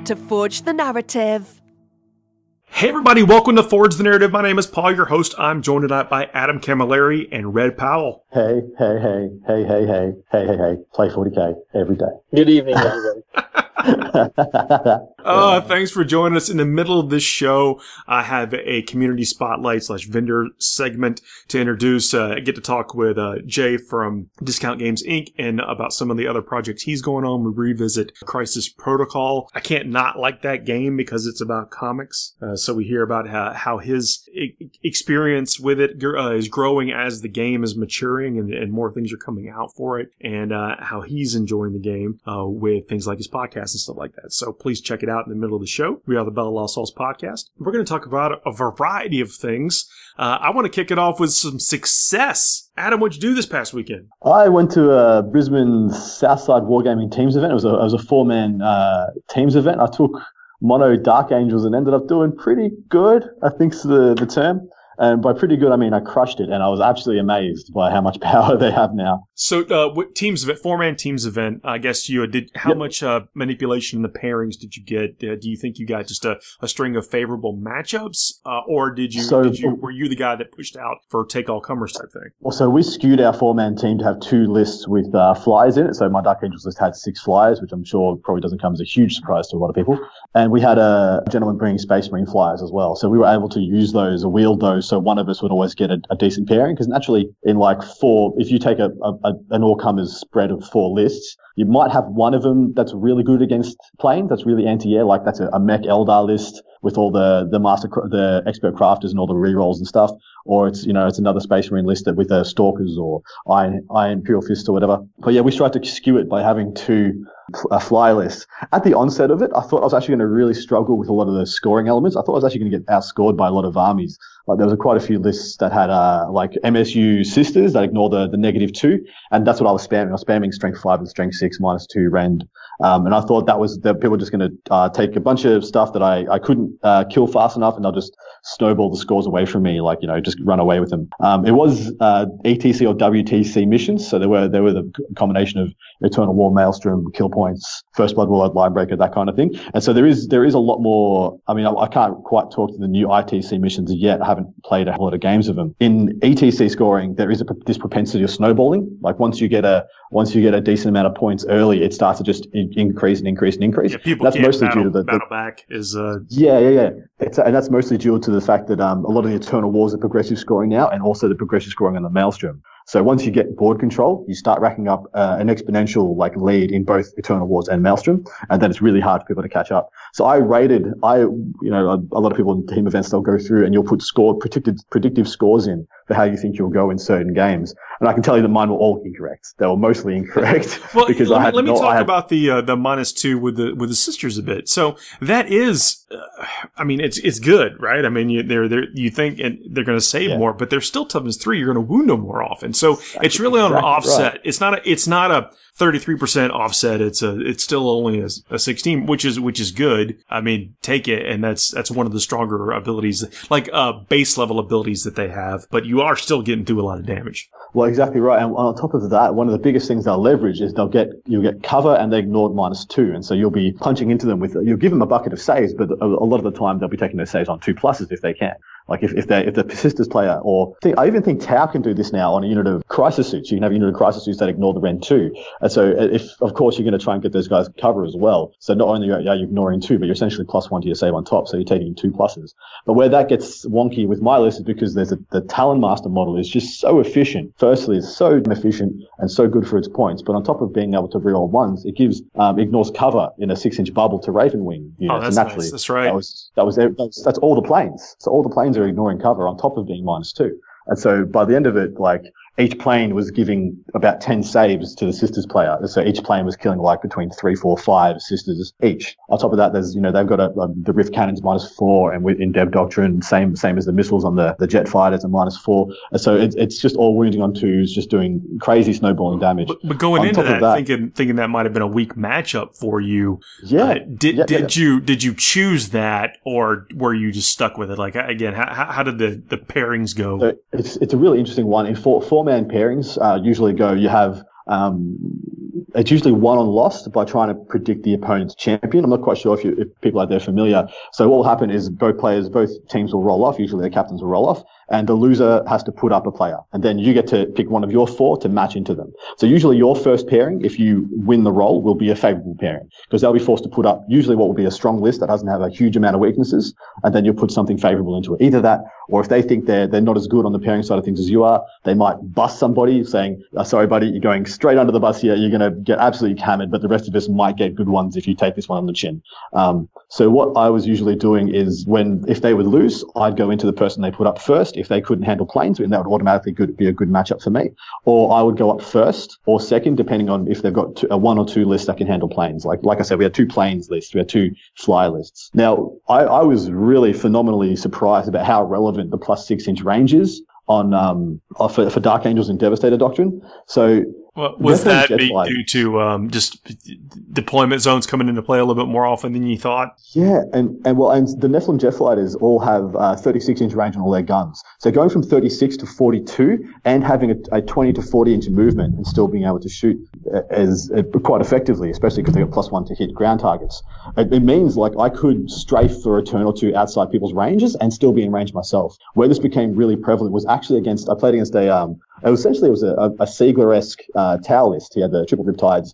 time to forge the narrative. Hey everybody, welcome to Forge the Narrative. My name is Paul, your host. I'm joined tonight by Adam Camilleri and Red Powell. Hey. Play 40K every day. Good evening, everybody. Thanks for joining us. In the middle of this show, I have a community spotlight / vendor segment to introduce. I get to talk with Jay from Discount Games Inc. and about some of the other projects he's going on. We revisit Crisis Protocol. I can't not like that game because it's about comics. So we hear about how his experience with it is growing as the game is maturing and more things are coming out for it, and how he's enjoying the game with things like his podcast and stuff like that. So please check it out in the middle of the show. We are the Bella Lost Souls podcast. We're going to talk about a variety of things. I want to kick it off with some success. Adam, what'd you do this past weekend? I went to a Brisbane Southside Wargaming Teams event. It was a 4-man Teams event. I took Mono Dark Angels and ended up doing pretty good, I think's the term. And by pretty good, I mean I crushed it, and I was absolutely amazed by how much power they have now. So, what Teams event, 4-man Teams event? I guess you did. How much manipulation in the pairings did you get? Do you think you got just a string of favorable matchups, or were you the guy that pushed out for take all comers type thing? Well, so we skewed our 4-man team to have 2 lists with flyers in it. So my Dark Angels list had 6 flyers, which I'm sure probably doesn't come as a huge surprise to a lot of people. And we had a gentleman bringing Space Marine flyers as well. So we were able to use those or wield those. So one of us would always get a decent pairing, because naturally in like 4, if you take an all-comers spread of 4 lists, you might have one of them that's really good against planes, that's really anti-air, like that's a mech Eldar list with all the expert crafters and all the rerolls and stuff, or it's another Space Marine list that with stalkers or Iron Imperial Fists or whatever. But yeah, we tried to skew it by having 2 fly lists. At the onset of it, I thought I was actually going to really struggle with a lot of the scoring elements. I thought I was actually going to get outscored by a lot of armies. Like there was quite a few lists that had like MSU sisters that ignore the -2, and that's what I was spamming. I was spamming strength 5 and strength 6 -2 rend. And I thought that people were just going to take a bunch of stuff that I couldn't kill fast enough, and they'll just snowball the scores away from me, like, just run away with them. It was ETC or WTC missions, so they were the combination of Eternal War, Maelstrom, Kill Points, First Blood Warlord, Linebreaker, that kind of thing. And so there is a lot more. I mean, I can't quite talk to the new ITC missions yet. I haven't played a lot of games of them. In ETC scoring, there is this propensity of snowballing. Like once you get a decent amount of points early, it starts to just increase and increase and increase. Yeah, people that's can't mostly due to the battle back is Yeah. And that's mostly due to the fact that a lot of the Eternal Wars are progressive scoring now, and also the progressive scoring on the Maelstrom. So once you get board control, you start racking up an exponential lead in both Eternal Wars and Maelstrom, and then it's really hard for people to catch up. So a lot of people in team events, they'll go through and you'll put predictive scores in for how you think you'll go in certain games. And I can tell you that mine were all incorrect. They were mostly incorrect. Well, because let me talk about the -2 with the sisters a bit. So that is, I mean, it's good, right? I mean, you think they're going to save more, but they're still toughness 3. You're going to wound them more often. So it's really on an offset. Right. It's not a 33% offset. It's still only a 16, which is good. I mean, take it, and that's one of the stronger abilities, like base level abilities that they have. But you are still getting through a lot of damage. Well, exactly right. And on top of that, one of the biggest things they'll leverage is you'll get cover and they ignore -2. And so you'll be punching into them you'll give them a bucket of saves, but a lot of the time they'll be taking their saves on 2+ if they can. Like if the Persisters player, I even think Tau can do this now on a unit of Crisis Suits. You can have a unit of Crisis Suits that ignore the Rend 2. And so of course you're going to try and get those guys cover as well. So not only are you ignoring 2, but you're essentially +1 to your save on top. So you're taking 2+. But where that gets wonky with my list is because the Talon Master model is just so efficient. Firstly, it's so efficient and so good for its points. But on top of being able to reroll 1s, it ignores cover in a 6-inch bubble to Ravenwing. That's so naturally, nice. That's right. That's all the planes. So all the planes are ignoring cover on top of being -2. And so by the end of it, each plane was giving about 10 saves to the Sisters player. So each plane was killing between 3, 4, 5 Sisters each. On top of that, there's, they've got the Rift Cannons -4, and in Dev Doctrine, same as the missiles on the jet fighters at -4. And so it's just all wounding on 2s, just doing crazy snowballing damage. But going into that, thinking that might have been a weak matchup for you. Yeah. Did you choose that, or were you just stuck with it? Like, again, how did the pairings go? So it's a really interesting one. In four-man pairings, usually you have it's usually won or lost by trying to predict the opponent's champion. I'm not quite sure if people out there are familiar. So what will happen is both teams will roll off. Usually the captains will roll off, and the loser has to put up a player, and then you get to pick one of your 4 to match into them. So usually your first pairing, if you win the roll, will be a favorable pairing, because they'll be forced to put up usually what will be a strong list that doesn't have a huge amount of weaknesses, and then you'll put something favorable into it. Either that, or if they think they're not as good on the pairing side of things as you are, they might bust somebody saying, sorry buddy, you're going straight under the bus here, you're going to get absolutely hammered, but the rest of us might get good ones if you take this one on the chin. So what I was usually doing is if they would lose, I'd go into the person they put up first. If they couldn't handle planes, then that would automatically be a good matchup for me. Or I would go up first or second, depending on if they've got a 1 or 2 lists that can handle planes. Like I said, we had 2 planes lists, we had 2 fly lists. Now, I was really phenomenally surprised about how relevant the plus 6-inch range is for Dark Angels and Devastator Doctrine. So was that due to just deployment zones coming into play a little bit more often than you thought? Yeah, and the Nephilim Jet Fighters all have 36-inch range on all their guns. So going from 36 to 42 and having a 20 to 40-inch movement and still being able to shoot quite effectively, especially because they got +1 to hit ground targets. It means like I could strafe for a turn or 2 outside people's ranges and still be in range myself. Where this became really prevalent was actually I played against a Siegler-esque Tau list. He had the triple riptides,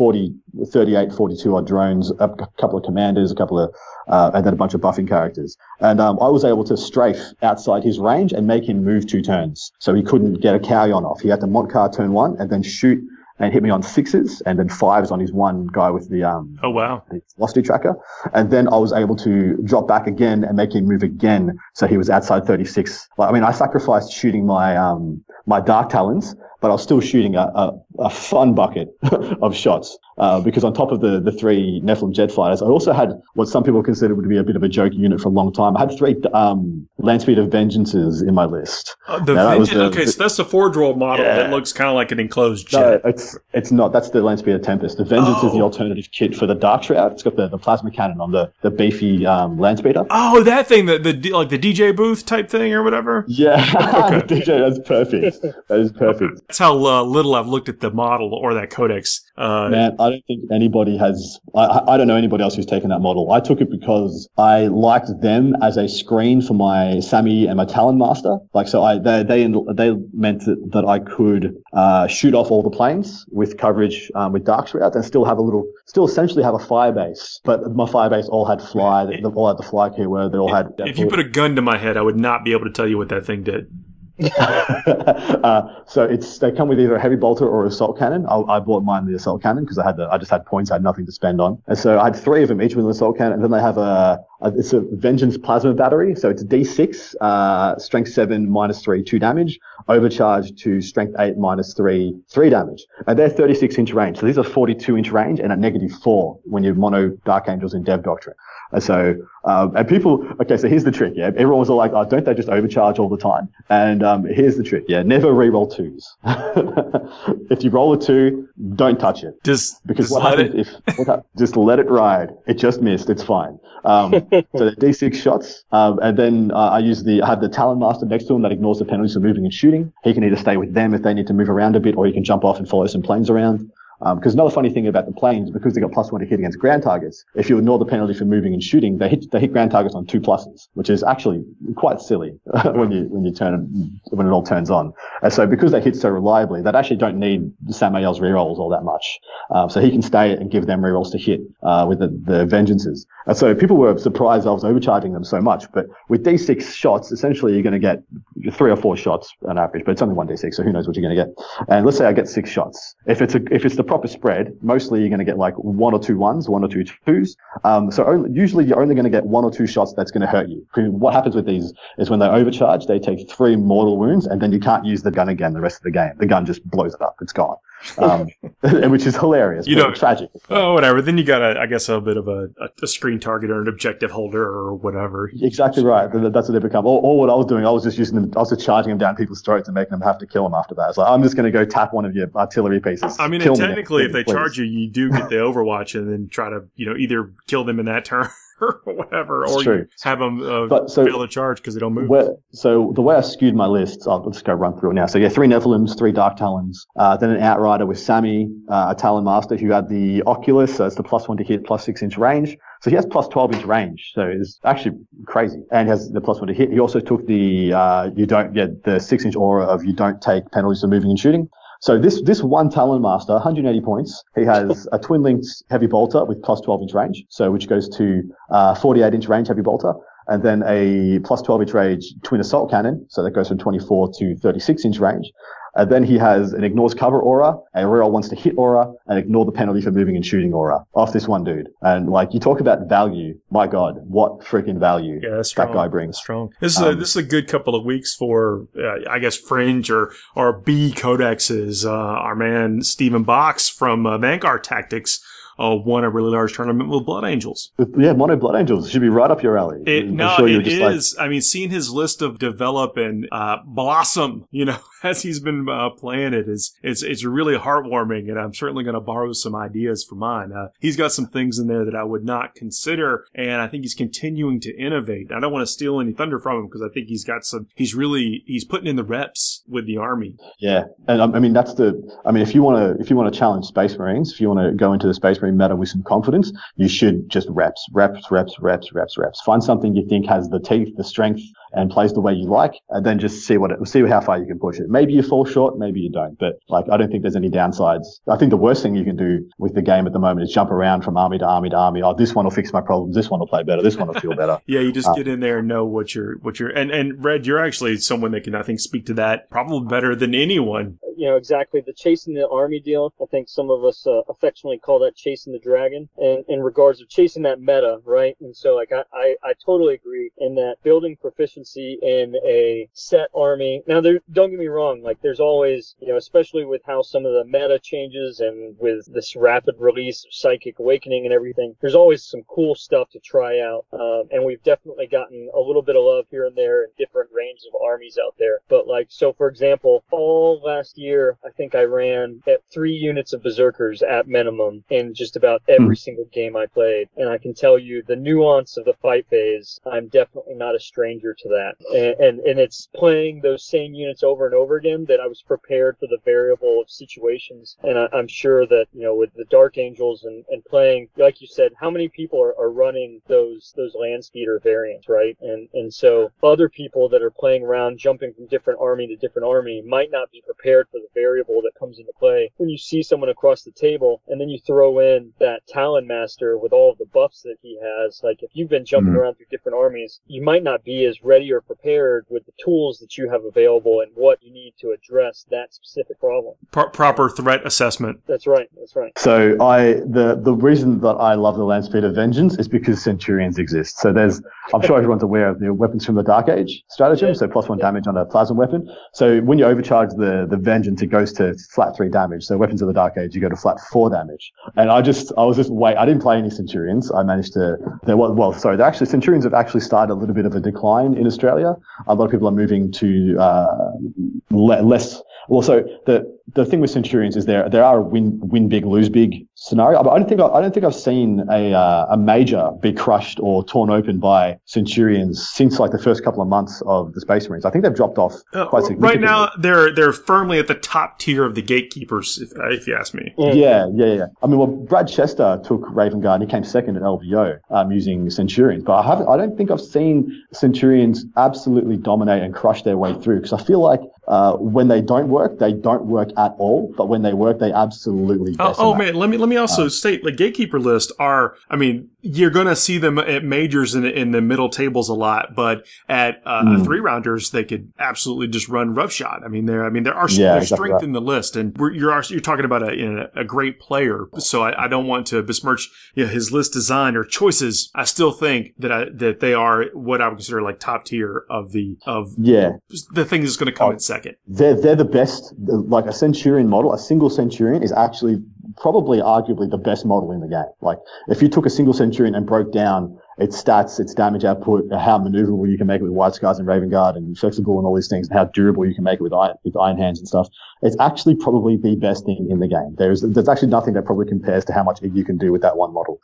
38, 42 odd drones, a couple of commanders, and then a bunch of buffing characters. And I was able to strafe outside his range and make him move 2 turns. So he couldn't get a Kauyon off. He had to Montcar turn 1 and then shoot and hit me on 6s and then 5s on his one guy with the the velocity tracker. And then I was able to drop back again and make him move again. So he was outside 36. I sacrificed shooting my Dark Talons, but I was still shooting a fun bucket of shots. Because on top of the 3 Nephilim Jet Fighters, I also had what some people consider would be a bit of a joke unit for a long time. I had 3 Landspeeder Vengeances in my list. So that's the Forge World model that looks kind of like an enclosed jet. No, it's not. That's the Landspeeder Tempest. The Vengeance is the alternative kit for the Dark Shroud. It's got the plasma cannon on the beefy Landspeeder. Oh, that thing, the DJ booth type thing or whatever? Yeah, okay. DJ, that's perfect. That is perfect. That's how little I've looked at the model or that codex. Man, I don't think anybody has. I don't know anybody else who's taken that model. I took it because I liked them as a screen for my Sami and my Talon Master. They meant that I could shoot off all the planes with coverage with Dark Shroud and still essentially have a fire base. But my fire base all had fly. They all had the fly keyword. They all had. If you put a gun to my head, I would not be able to tell you what that thing did. So they come with either a heavy bolter or assault cannon. I bought mine the assault cannon because I just had points, I had nothing to spend on, and so I had 3 of them, each with an assault cannon. And then they have it's a Vengeance plasma battery, so it's a D6, strength 7 -3, 2 damage, overcharged to strength 8 -3, 3 damage, and they're 36-inch range. So these are 42-inch range and at -4 when you're mono Dark Angels in Dev Doctrine. And so, and people, okay, so here's the trick, yeah. Everyone was all like, oh, don't they just overcharge all the time? And here's the trick, yeah. Never re-roll 2s. If you roll a 2, don't touch it. Just let it ride. It just missed. It's fine. So the D6 shots, and then I have the Talon Master next to him that ignores the penalties for moving and shooting. He can either stay with them if they need to move around a bit, or he can jump off and follow some planes around. Because another funny thing about the planes, because they got +1 to hit against ground targets, if you ignore the penalty for moving and shooting, they hit ground targets on 2 pluses, which is actually quite silly when it all turns on. And so because they hit so reliably, they actually don't need Samael's rerolls all that much. So he can stay and give them rerolls to hit with the Vengeances. And so people were surprised I was overcharging them so much. But with D6 shots, essentially you're going to get 3 or 4 shots on average, but it's only 1 D6, so who knows what you're going to get. And let's say I get 6 shots. If it's the proper spread, mostly you're going to get like 1 or 2 1s, 1 or 2 2s. So usually you're only going to get 1 or 2 shots that's going to hurt you. What happens with these is when they overcharge, they take 3 mortal wounds, and then you can't use the gun again the rest of the game. The gun just blows it up. It's gone. Which is hilarious. Tragic. Oh, whatever. Then you got a bit of a screen target or an objective holder or whatever. Exactly right. That's what they become. Or what I was doing, I was just using them. I was just charging them down people's throats and making them have to kill them after that. It's like, I'm just going to go tap one of your artillery pieces. I mean, technically, if they charge you, you do get the Overwatch and then try to, either kill them in that turn or whatever, It's or true. you have them But fail the charge because they don't move. So the way I skewed my list, I'll just go run through it now. So yeah, 3 Nephilims, 3 Dark Talons, then an Outrider with Sammy, a Talon Master who had the Oculus, so it's the +1 to hit, +6-inch range. So he has +12-inch range, so it's actually crazy. And he has the +1 to hit. He also took the the 6-inch aura of you don't take penalties for moving and shooting. So this one Talon Master, 180 points. He has a twin-linked heavy bolter with +12-inch range, so which goes to 48-inch range heavy bolter, and then a +12-inch range twin assault cannon, so that goes from 24 to 36-inch range. And then he has an ignores cover aura, a reroll wants to hit aura, and ignore the penalty for moving and shooting aura off this one dude. And like you talk about value, my God, what freaking value that guy brings. Strong. This is a good couple of weeks for I guess Fringe or B codexes. Our man Stephen Box from Vanguard Tactics won a really large tournament with Blood Angels. Yeah, Mono Blood Angels should be right up your alley. It is. I mean, seeing his list of develop and blossom, as he's been playing it's really heartwarming, and I'm certainly going to borrow some ideas for mine. He's got some things in there that I would not consider, and I think he's continuing to innovate. I don't want to steal any thunder from him because I think he's putting in the reps with the Army. Yeah, and I mean if you want to challenge Space Marines, if you want to go into the Space Marine meta with some confidence, you should just reps. Find something you think has the teeth, the strength, and plays the way you like, and then just see how far you can push it. Maybe you fall short, maybe you don't, but I don't think there's any downsides. I think the worst thing you can do with the game at the moment is jump around from army to army to army. Oh, this one will fix my problems. This one will play better. This one will feel better. Yeah, you just get in there and know what you're, and Red, you're actually someone that can, I think, speak to that probably better than anyone. Exactly. The chasing the army deal, I think some of us affectionately call that chasing the dragon, and in regards of chasing that meta, right? And so, I totally agree in that building proficiency in a set army. Now, don't get me wrong, there's always, especially with how some of the meta changes and with this rapid release of Psychic Awakening and everything, there's always some cool stuff to try out. And we've definitely gotten a little bit of love here and there in different ranges of armies out there. But so for example, all last year, I think I ran at 3 units of Berserkers at minimum in just about every single game I played. And I can tell you the nuance of the fight phase, I'm definitely not a stranger to that. And it's playing those same units over and over again that I was prepared for the variable of situations. And I'm sure that, with the Dark Angels and playing, like you said, how many people are running those land speeder variants, right? And so other people that are playing around, jumping from different army to different army, might not be prepared for the variable that comes into play when you see someone across the table, and then you throw in that Talon Master with all of the buffs that he has. If you've been jumping around through different armies, you might not be as ready or prepared with the tools that you have available and what you need to address that specific problem. Proper threat assessment. That's right. So the reason that I love the Landspeed of Vengeance is because Centurions exist. So I'm sure everyone's aware of the Weapons from the Dark Age stratagem, so +1 damage on a plasma weapon. So when you overcharge the Vengeance, it goes to flat 3 damage. So Weapons of the Dark Age, you go to flat 4 damage. And I didn't play any Centurions. I managed to, Centurions have actually started a little bit of a decline in Australia. A lot of people are moving to less. Well, so the thing with Centurions is there are a win big, lose big scenario. But I don't think I've seen a major be crushed or torn open by Centurions since the first couple of months of the Space Marines. I think they've dropped off quite significantly. Right now, they're firmly at the top tier of the gatekeepers, if you ask me. Yeah. I mean, Brad Chester took Raven Guard and he came second at LVO using Centurions. But I don't think I've seen Centurions absolutely dominate and crush their way through, because I feel like when they don't work at all. But when they work, they absolutely decimate. Man, let me also state, the gatekeeper list you're going to see them at majors in the middle tables a lot, but at 3-rounders, they could absolutely just run roughshod. There's strength in the list, and you're talking about a great player. So I don't want to besmirch his list design or choices. I still think that they are what I would consider top tier of the thing that's going to come in second. They're the best. A Centurion model, a single Centurion is actually probably arguably the best model in the game. If you took a single Centurion and broke down its stats, its damage output, how maneuverable you can make it with White Scars and Raven Guard, and flexible and all these things, and how durable you can make it with Iron Hands and stuff. It's actually probably the best thing in the game. There's actually nothing that probably compares to how much you can do with that one model.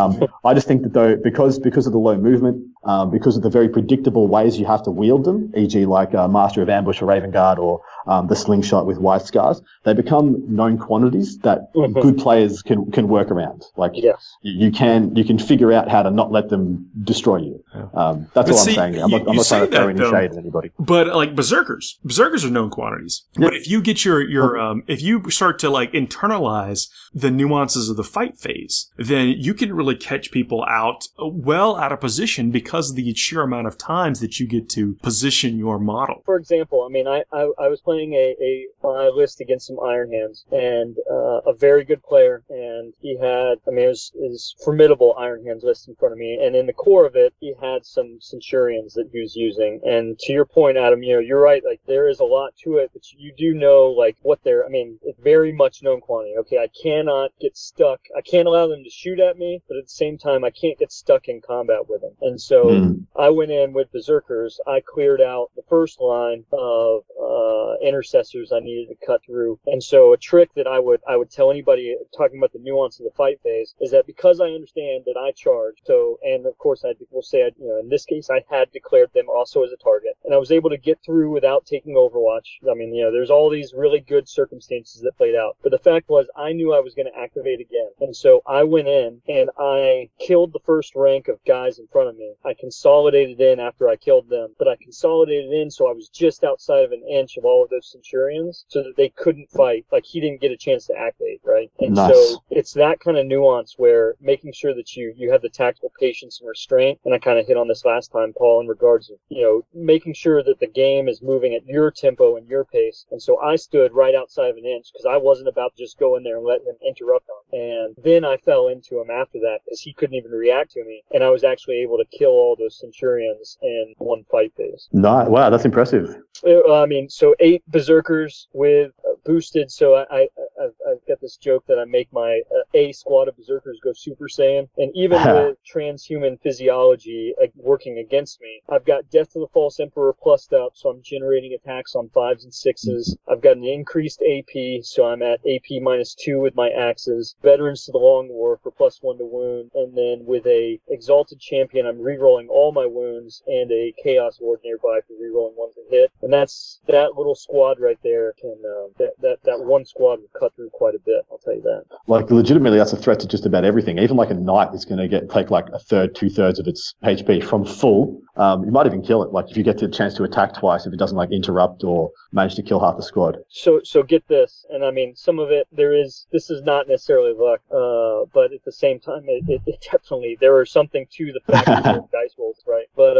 I just think that though, because of the low movement, because of the very predictable ways you have to wield them, e.g. like Master of Ambush or Raven Guard or the Slingshot with White Scars, they become known quantities that good players can work around. Like you can figure out how to not let them destroy you. That's all I'm saying. I'm not trying to throw any shade at anybody. But like Berserkers are known quantities. Yep. But if you get if you start to like internalize the nuances of the fight phase, then you can really catch people out of position because of the sheer amount of times that you get to position your model. For example, I mean, I was playing a list against some Iron Hands, and a very good player, and he had, I mean, it was his formidable Iron Hands list in front of me, and in the core of it, he had some Centurions that he was using. And to your point, Adam, you know, you're right, like, there is a lot to it, but you do know, like, what they're, I mean, it's very much known quantity. Okay, I cannot get stuck. I can't allow them to shoot at me, but at the same time, I can't get stuck in combat with them. And so I went in with Berserkers. I cleared out the first line of intercessors I needed to cut through. And so a trick that I would tell anybody talking about the nuance of the fight phase is that because I understand that I charge, so, and of course I will say, you know, in this case I had declared them also as a target, and I was able to get through without taking Overwatch. I mean, you know, there's all these really good circumstances that played out, but the fact was I knew I was going to activate again, and so I went in and I killed the first rank of guys in front of me. I consolidated in after I killed them, but I consolidated in so I was just outside of an inch of all of those Centurions so that they couldn't fight. Like, he didn't get a chance to activate, right? And so it's that kind of nuance where making sure that you have the tactical patience and restraint, and I kind of hit on this last time, Paul, in regards of, you know, making sure that the game is moving at your tempo and your pace. And so I stood right outside of an inch because I wasn't about to just go in there and let him interrupt him. And then I fell into him after that because he couldn't even react to me, and I was actually able to kill all those Centurions in one fight phase. No, wow, that's impressive. I mean, so 8 Berserkers with boosted, so I've got this joke that I make my A squad of Berserkers go Super Saiyan, and even with transhuman physiology working against me, I've got Death to the False Emperor plussed up, so I'm generating attacks on 5s and 6s. I've got an increased AP, so I'm at AP -2 with my axes, Veterans to the Long War for +1 to wound, and then with a Exalted Champion, I'm rerolling all my wounds, and a Chaos Ward nearby for rerolling 1 to hit. And that's that little squad right there can that one squad will cut through quite a bit, I'll tell you that. Like, legitimately, that's a threat to just about everything. Even like a knight is going to take like a third, 2/3 of its HP from full. You might even kill it. Like, if you get the chance to attack twice, if it doesn't like interrupt or manage to kill half the squad. So get this, and I mean, some of it this is not necessarily luck, but at the same time, it definitely, there is something to the fact of dice rolls, right? But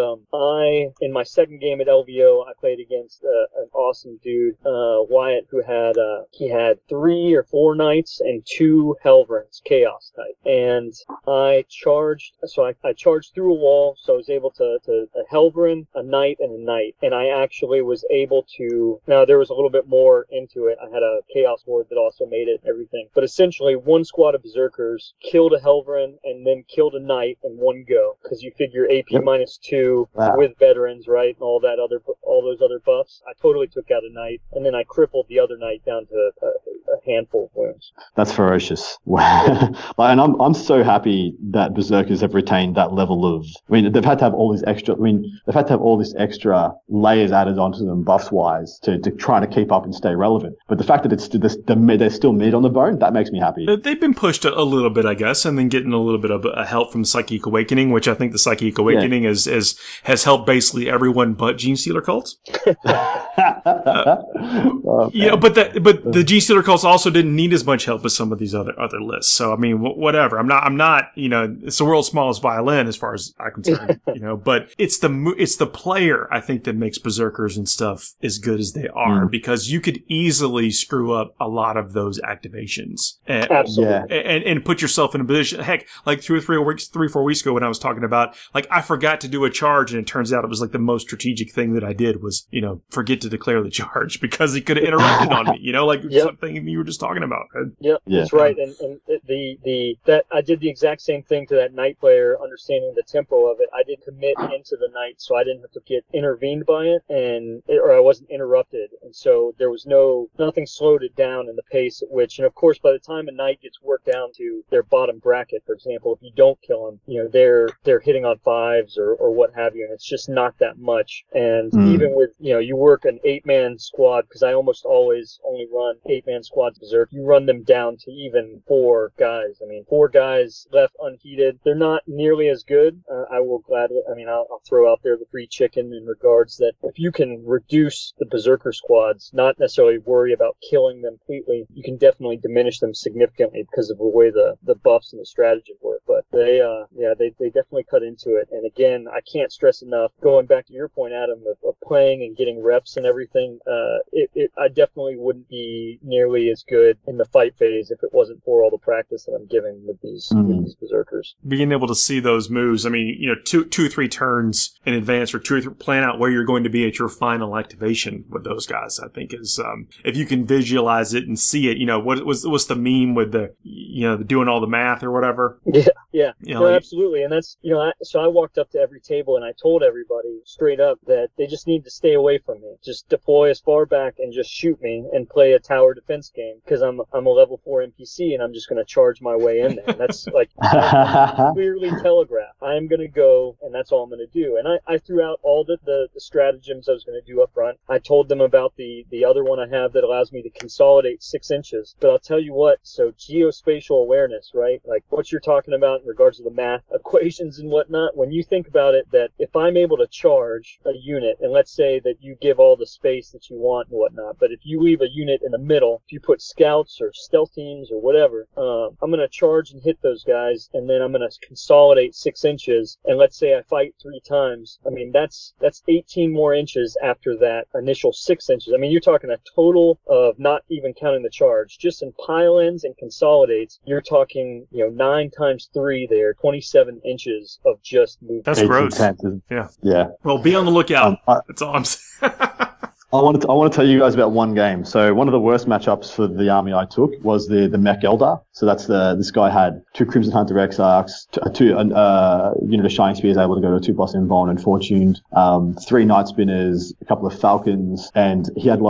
in my second game at LVO, I played against an awesome dude, Wyatt, who had 3 or 4 knights and 2 Helverins, Chaos type, and I charged through a wall, so I was able to a Helverin, a knight, and a knight, and I actually was able to, now there was a little bit more into it, I had a Chaos Ward that also made it, everything, but essentially one squad of Berserkers killed a Helverin and then killed a knight in one go, because you figure AP -2 with veterans, right, and all those other buffs. I totally took out a knight, and then I crippled the other knight down to a handful of wounds. That's ferocious. Wow. And I'm so happy that Berserkers have retained that level of, I mean, they've had to have all these extra layers added onto them buffs wise to try to keep up and stay relevant. But the fact that they're still mid on the bone, that makes me happy. They've been pushed a little bit, I guess, and then getting a little bit of help from Psychic Awakening, which I think the Psychic Awakening has helped basically everyone but Gene Stealer cults. But the Gene Stealer cults also didn't need as much help as some of these other lists. So I mean, whatever. I'm not. You know, it's the world's smallest violin as far as I'm concerned. You know, but it's the player, I think, that makes Berserkers and stuff as good as they are, because you could easily screw up a lot of those activations and put yourself in a position. Heck, like 3 or 4 weeks ago when I was talking about, like, I forgot to do a charge, and it turns out it was like the most strategic thing that I did was, you know, forget to declare the charge because he could have interrupted on me, you know, like something you were just talking about. Yep, Yeah. that's right. And that I did the exact same thing to that knight player, understanding the tempo of it. I did commit into the knight, so I didn't have to get intervened by it, or I wasn't interrupted, and so there was nothing slowed it down in the pace at which. And of course, by the time a knight gets worked down to their bottom bracket, for example, if you don't kill them, they're hitting on 5s or what have you, and it's just not that much. And even with you work an 8-man squad, because I almost always only run 8-man squads berserk. You run them down to even 4 guys. I mean, 4 guys left unheated. They're not nearly as good. I will gladly. I mean, I'll throw out there the free chicken in regards that if you can reduce the berserker squads, not necessarily worry about killing them completely, you can definitely diminish them significantly because of the way the buffs and the strategy work. But they definitely cut into it. And again, I can't stress enough, going back to your point, Adam, of playing and getting reps and everything, I definitely wouldn't be nearly as good in the fight phase if it wasn't for all the practice that I'm giving with these berserkers. Being able to see those moves, I mean, 2 or 3 turns in advance, or 2 or 3, plan out where you're going to be at your final activation with those guys, I think is, if you can visualize it and see it, what's the meme with the doing all the math or whatever. Yeah. Absolutely. And that's, so I walked up to every table and I told everybody straight up that they just need to stay away from me. Just deploy as far back and just shoot me and play a tower defense game, because I'm a level 4 NPC and I'm just going to charge my way in there. And that's like clearly telegraphed. I'm going to go and that's all I'm going to do. And I threw out all the stratagems I was going to do up front. I told them about the other one I have that allows me to consolidate 6 inches. But I'll tell you what, so geospatial awareness, right? Like what you're talking about in regards to the math equations and whatnot, when you think about it, that if I'm able to charge a unit, and let's say that you give all the space that you want and whatnot, but if you leave a unit in the middle, if you put scouts or stealth teams or whatever, I'm going to charge and hit those guys, and then I'm going to consolidate 6 inches, and let's say I fight 3 times. I mean, that's 18 more inches after that initial 6 inches. I mean, you're talking a total of, not even counting the charge, just in pile-ins and consolidates, you're talking, 9 times 3 there, 27 inches of just movement. That's gross. Yeah. Well, be on the lookout. That's all I'm saying. I want to tell you guys about one game. So one of the worst matchups for the army I took was the Mech Eldar. So that's this guy had 2 Crimson Hunter Exarchs, 2 unit of Shining Spears able to go to a 2+ Invuln and Fortuned, 3 Night Spinners, a couple of Falcons, and he had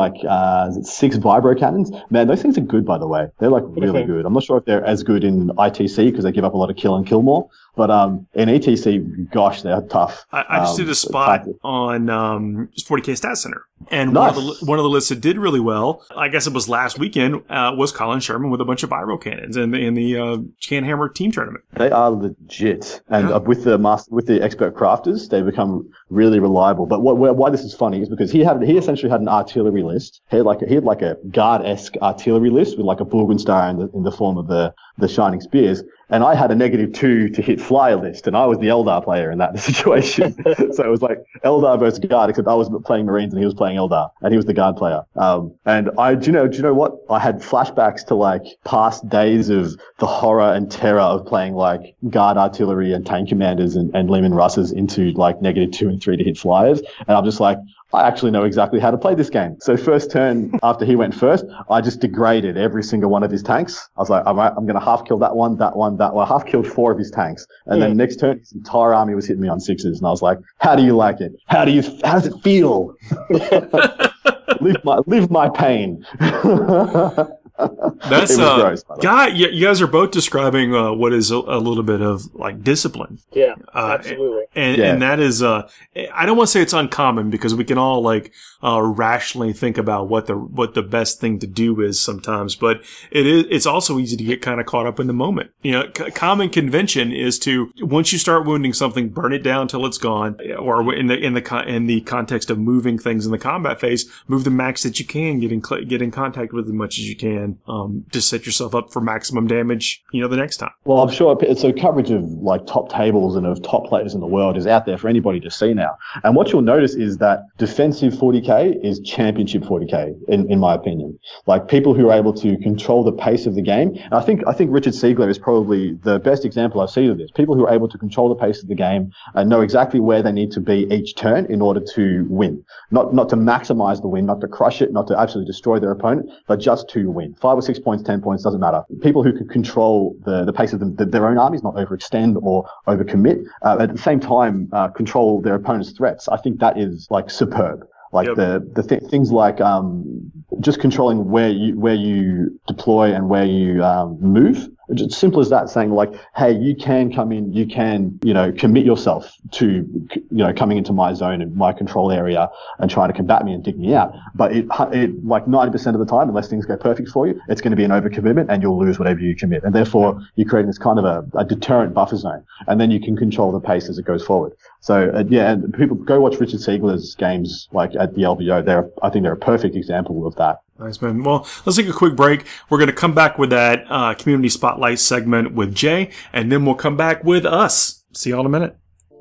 6 Vibro Cannons. Man, those things are good, by the way. They're really good. I'm not sure if they're as good in ITC because they give up a lot of kill and kill more. But in ETC, gosh, they're tough. I just did a spot on 40K Stat Center. And nice. one of the lists that did really well, I guess it was last weekend, was Colin Sherman with a bunch of Vibro Cannons in the Canhammer team tournament. They are legit. And with the expert crafters, they become really reliable. But why this is funny is because he essentially had an artillery list. He had like a guard-esque artillery list with like a Bulgenstar in the form of the Shining Spears. And I had a -2 to hit flyer list, and I was the Eldar player in that situation. So it was like Eldar versus Guard, except I was playing Marines and he was playing Eldar, and he was the Guard player. And do you know what? I had flashbacks to past days of the horror and terror of playing Guard artillery and tank commanders and Lehman Russes into -2 and 3 to hit flyers. And I'm just I actually know exactly how to play this game. So first turn after he went first, I just degraded every single one of his tanks. I was like, all right, I'm going to half kill that one. I half killed 4 of his tanks. And then next turn, his entire army was hitting me on 6s. And I was like, how do you like it? How does it feel? Live my pain. That's gross, you guys are both describing what is a little bit of discipline. Yeah, absolutely. And that is I don't want to say it's uncommon, because we can all rationally think about what the best thing to do is sometimes, but it's also easy to get kind of caught up in the moment. Common convention is to, once you start wounding something, burn it down till it's gone, or in the context of moving things in the combat phase, move the max that you can, get in contact with as much as you can. To set yourself up for maximum damage, the next time. Well, I'm sure coverage of top tables and of top players in the world is out there for anybody to see now. And what you'll notice is that defensive 40k 40K is championship 40K, in my opinion. Like people who are able to control the pace of the game. And I think Richard Siegler is probably the best example I've seen of this. People who are able to control the pace of the game and know exactly where they need to be each turn in order to win. Not to maximize the win, not to crush it, not to absolutely destroy their opponent, but just to win. 5 or 6 points, 10 points, doesn't matter. People who can control the pace of their own armies, not overextend or overcommit, at the same time control their opponent's threats. I think that is like superb. Like things like just controlling where you deploy and where you move. Just simple as that, saying like, hey, you can come in, you can, commit yourself to, coming into my zone and my control area and trying to combat me and dig me out. But it like 90% of the time, unless things go perfect for you, it's going to be an overcommitment and you'll lose whatever you commit. And therefore, you're creating this kind of a deterrent buffer zone. And then you can control the pace as it goes forward. So, and people go watch Richard Siegler's games like at the LVO. I think they're a perfect example of that. Nice, man. Well, let's take a quick break. We're going to come back with that Community Spotlight segment with Jay, and then we'll come back with us. See y'all in a minute.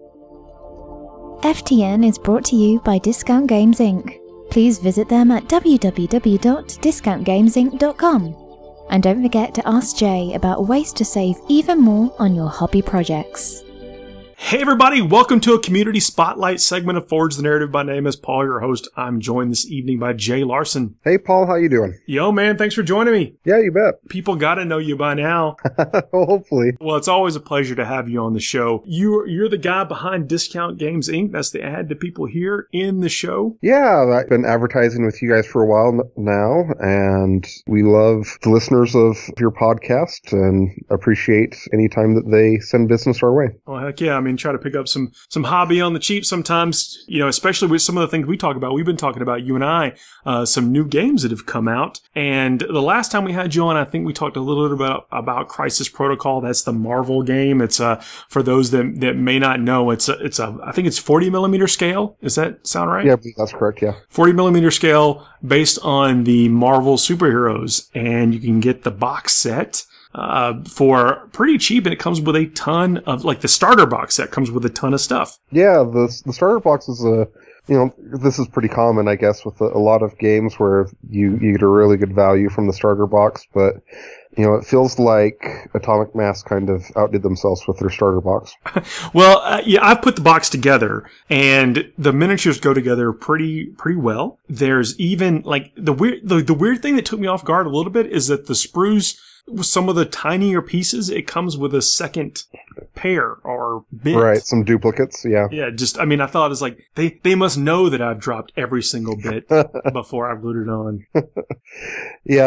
FTN is brought to you by Discount Games Inc. Please visit them at www.discountgamesinc.com. And don't forget to ask Jay about ways to save even more on your hobby projects. Hey everybody, welcome to a Community Spotlight segment of Forge the Narrative. My name is Paul, your host. I'm joined this evening by Jay Larson. Hey Paul, how you doing? Yo man, thanks for joining me. Yeah, you bet. People gotta know you by now. Well, hopefully. Well, it's always a pleasure to have you on the show. You're the guy behind Discount Games Inc. That's the ad that people hear in the show. Yeah, I've been advertising with you guys for a while now, and we love the listeners of your podcast and appreciate any time that they send business our way. Oh, heck yeah. I mean, try to pick up some hobby on the cheap sometimes, especially with some of the things we talk about. We've been talking about, you and I, some new games that have come out. And the last time we had you on, I think we talked a little bit about Crisis Protocol. That's the Marvel game. It's for those that may not know, I think it's 40 millimeter scale. Does that sound right? Yeah, that's correct. Yeah. 40 millimeter scale based on the Marvel superheroes. And you can get the box set for pretty cheap, and it comes with a ton of, like, the starter box set comes with a ton of stuff. Yeah, the starter box is this is pretty common, I guess, with a lot of games where you get a really good value from the starter box, but it feels like Atomic Mass kind of outdid themselves with their starter box. Well, I've put the box together, and the miniatures go together pretty well. There's even, like, the weird thing that took me off guard a little bit is that the sprues, with some of the tinier pieces, it comes with a second pair or bit. Right, some duplicates, yeah. Yeah, I thought it was like, they must know that I've dropped every single bit before I've glued it on. Yeah,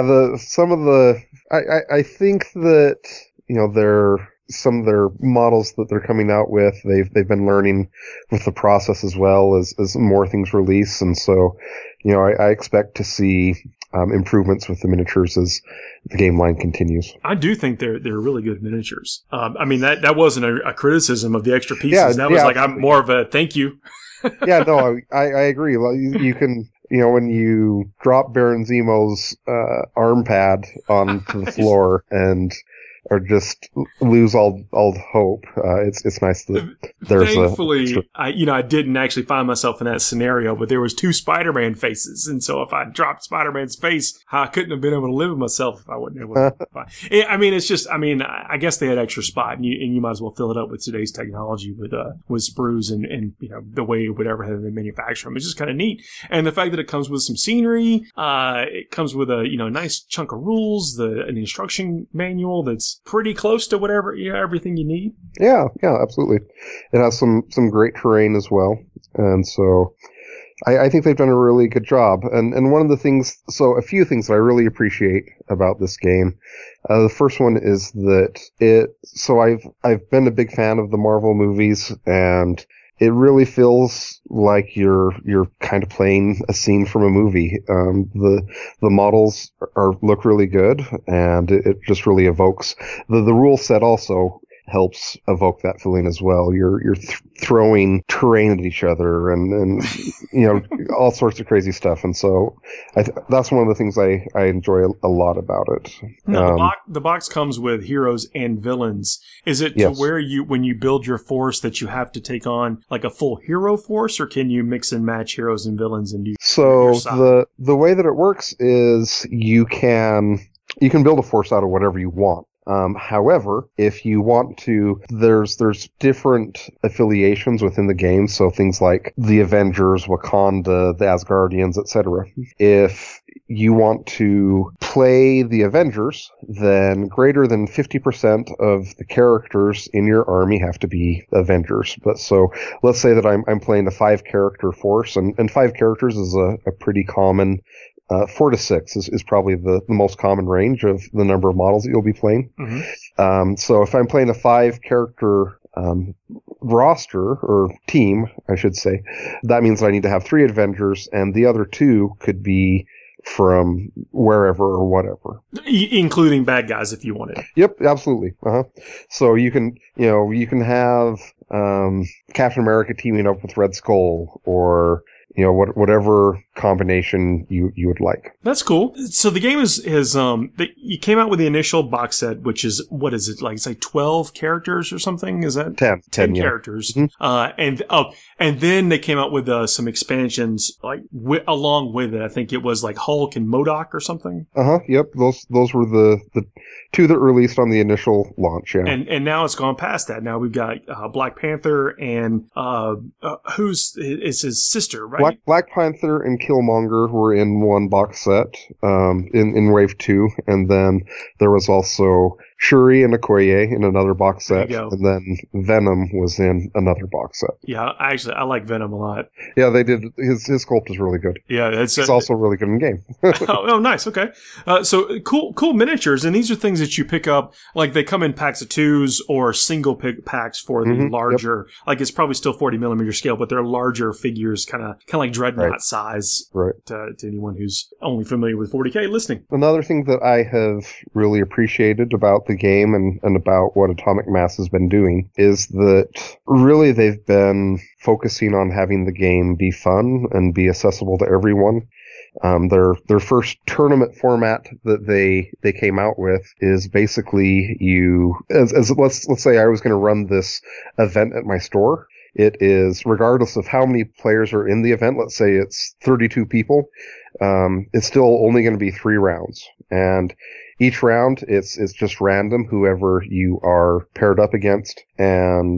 I think that, some of their models that they're coming out with, they've been learning with the process as well as more things release, and so, I expect to see improvements with the miniatures as the game line continues. I do think they're really good miniatures. That wasn't a criticism of the extra pieces. Yeah, that was I'm more of a thank you. Yeah, no, I agree. You can, when you drop Baron Zemo's arm pad onto the floor and or just lose all hope. It's nice that there's Thankfully, I didn't actually find myself in that scenario, but there was 2 Spider-Man faces, and so if I dropped Spider-Man's face, I couldn't have been able to live with myself if I wasn't able to. I guess they had extra spot, and you might as well fill it up with today's technology with sprues and the way whatever they manufacture them. It's just kind of neat, and the fact that it comes with some scenery, it comes with a nice chunk of rules, an instruction manual that's pretty close to whatever everything you need. Yeah, absolutely. It has some great terrain as well, and so I think they've done a really good job. And one of the things, a few things that I really appreciate about this game. The first one is that I've been a big fan of the Marvel movies, and it really feels like you're kind of playing a scene from a movie. The models look really good, and it just really evokes the rule set also helps evoke that feeling as well. You're throwing terrain at each other and all sorts of crazy stuff. And so that's one of the things I enjoy a lot about it. Now, the box comes with heroes and villains. Is it to where when you build your force that you have to take on like a full hero force, or can you mix and match heroes and villains and do so the way that it works is you can build a force out of whatever you want. However, if you want to, there's different affiliations within the game. So things like the Avengers, Wakanda, the Asgardians, etc. If you want to play the Avengers, then greater than 50% of the characters in your army have to be Avengers. But so let's say that I'm playing a 5-character force, and 5 characters is a pretty common. 4 to 6 is probably the most common range of the number of models that you'll be playing. Mm-hmm. So if I'm playing a 5-character roster or team, I should say, that means I need to have 3 Avengers, and the other 2 could be from wherever or whatever, including bad guys if you wanted. Yep, absolutely. So you can have Captain America teaming up with Red Skull, or whatever combination you would like. That's cool. So the game you came out with the initial box set, which is, what is it, like, it's like 12 characters or something? Is that 10 characters? Mm-hmm. And then they came out with some expansions like along with it. I think it was like Hulk and MODOK or something. Yep. Those were the 2 that were released on the initial launch. Yeah. And now it's gone past that. Now we've got Black Panther and it's his sister, right? Black Panther and Killmonger were in one box set in Wave 2, and then there was also Shuri and Okoye in another box set, and then Venom was in another box set. Yeah, I like Venom a lot. Yeah, they did. His sculpt is really good. Yeah, it's also really good in game. oh, nice. Okay, so cool miniatures, and these are things that you pick up. Like they come in packs of 2s or single packs for the larger. Yep. Like it's probably still 40mm scale, but they're larger figures, kind of like Dreadnought size. Right. To anyone who's only familiar with 40K listening. Another thing that I have really appreciated about the game and about what Atomic Mass has been doing is that really they've been focusing on having the game be fun and be accessible to everyone. Their first tournament format that they came out with is basically let's say I was going to run this event at my store. It is, regardless of how many players are in the event, let's say it's 32 people, it's still only going to be 3 rounds. And each round, it's just random, whoever you are paired up against, and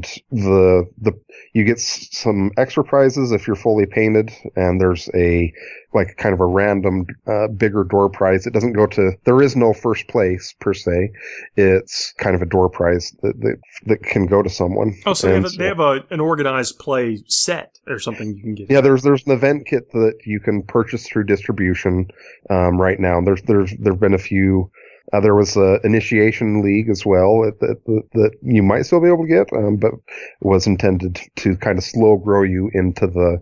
you get some extra prizes if you're fully painted, and there's kind of a random bigger door prize. It doesn't go to, there is no first place per se. It's kind of a door prize that can go to someone. Oh, so they have an organized play set or something you can get. Yeah, there's an event kit that you can purchase through distribution right now. There've been a few. There was an initiation league as well that you might still be able to get, but was intended to kind of slow grow you into the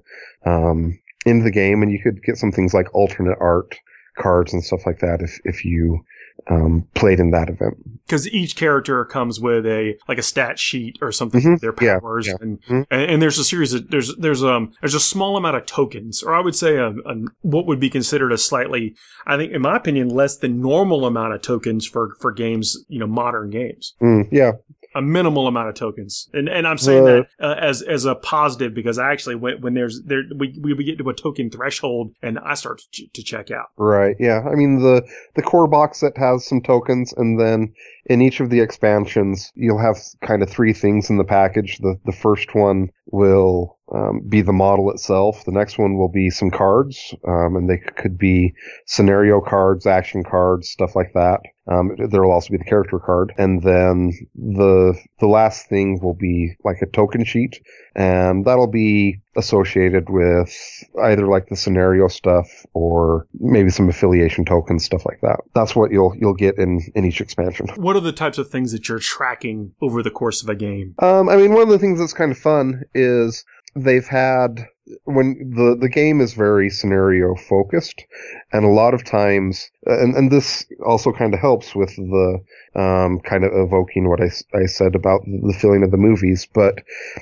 game, and you could get some things like alternate art cards and stuff like that if you played in that event. Because each character comes with a stat sheet or something with their powers, and there's a series of there's a small amount of tokens, or I would say what would be considered a slightly, I think in my opinion, less than normal amount of tokens for games, modern games. A minimal amount of tokens, and I'm saying that as a positive, because I actually when we get to a token threshold and I start to check out. Right. Yeah. I mean the core box set has some tokens, and then in each of the expansions you'll have kind of 3 things in the package. The first one will be the model itself. The next one will be some cards, and they could be scenario cards, action cards, stuff like that. There will also be the character card, and then the last thing will be like a token sheet, and that'll be associated with either like the scenario stuff or maybe some affiliation tokens, stuff like that. That's what you'll get in each expansion. What are the types of things that you're tracking over the course of a game? I mean, one of the things that's kind of fun is they've had when the game is very scenario focused, and a lot of times, and this also kind of helps with the kind of evoking what I said about the feeling of the movies, but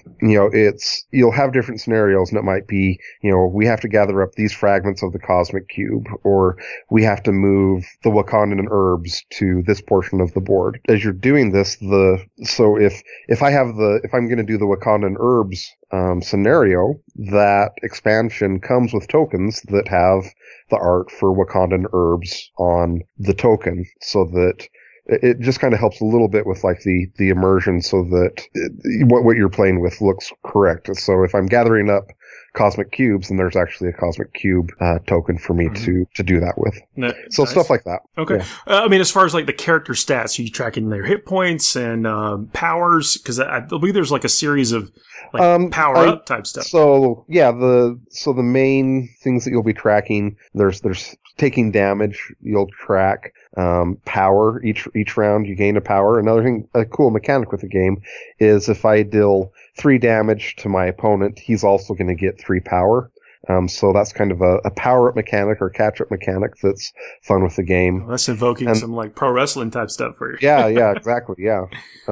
you'll have different scenarios, and it might be, we have to gather up these fragments of the cosmic cube, or we have to move the Wakandan herbs to this portion of the board. As you're doing this, so if I'm going to do the Wakandan herbs scenario, that expansion comes with tokens that have the art for Wakandan herbs on the token, so that it just kind of helps a little bit with like the immersion, so that what you're playing with looks correct. So if I'm gathering up cosmic cubes, and there's actually a cosmic cube token for me to do that with. So nice. Stuff like that. Okay. Yeah. I mean, as far as like the character stats, you tracking their hit points and powers, because I believe there's like a series of like power up type stuff. So yeah, the main things that you'll be tracking, there's taking damage. You'll track power each round. You gain a power. Another thing, a cool mechanic with the game is if I deal 3 damage to my opponent, he's also going to get 3 power. So that's kind of a power-up mechanic or catch-up mechanic that's fun with the game. Well, that's invoking some like pro wrestling type stuff for you. Yeah, exactly, yeah.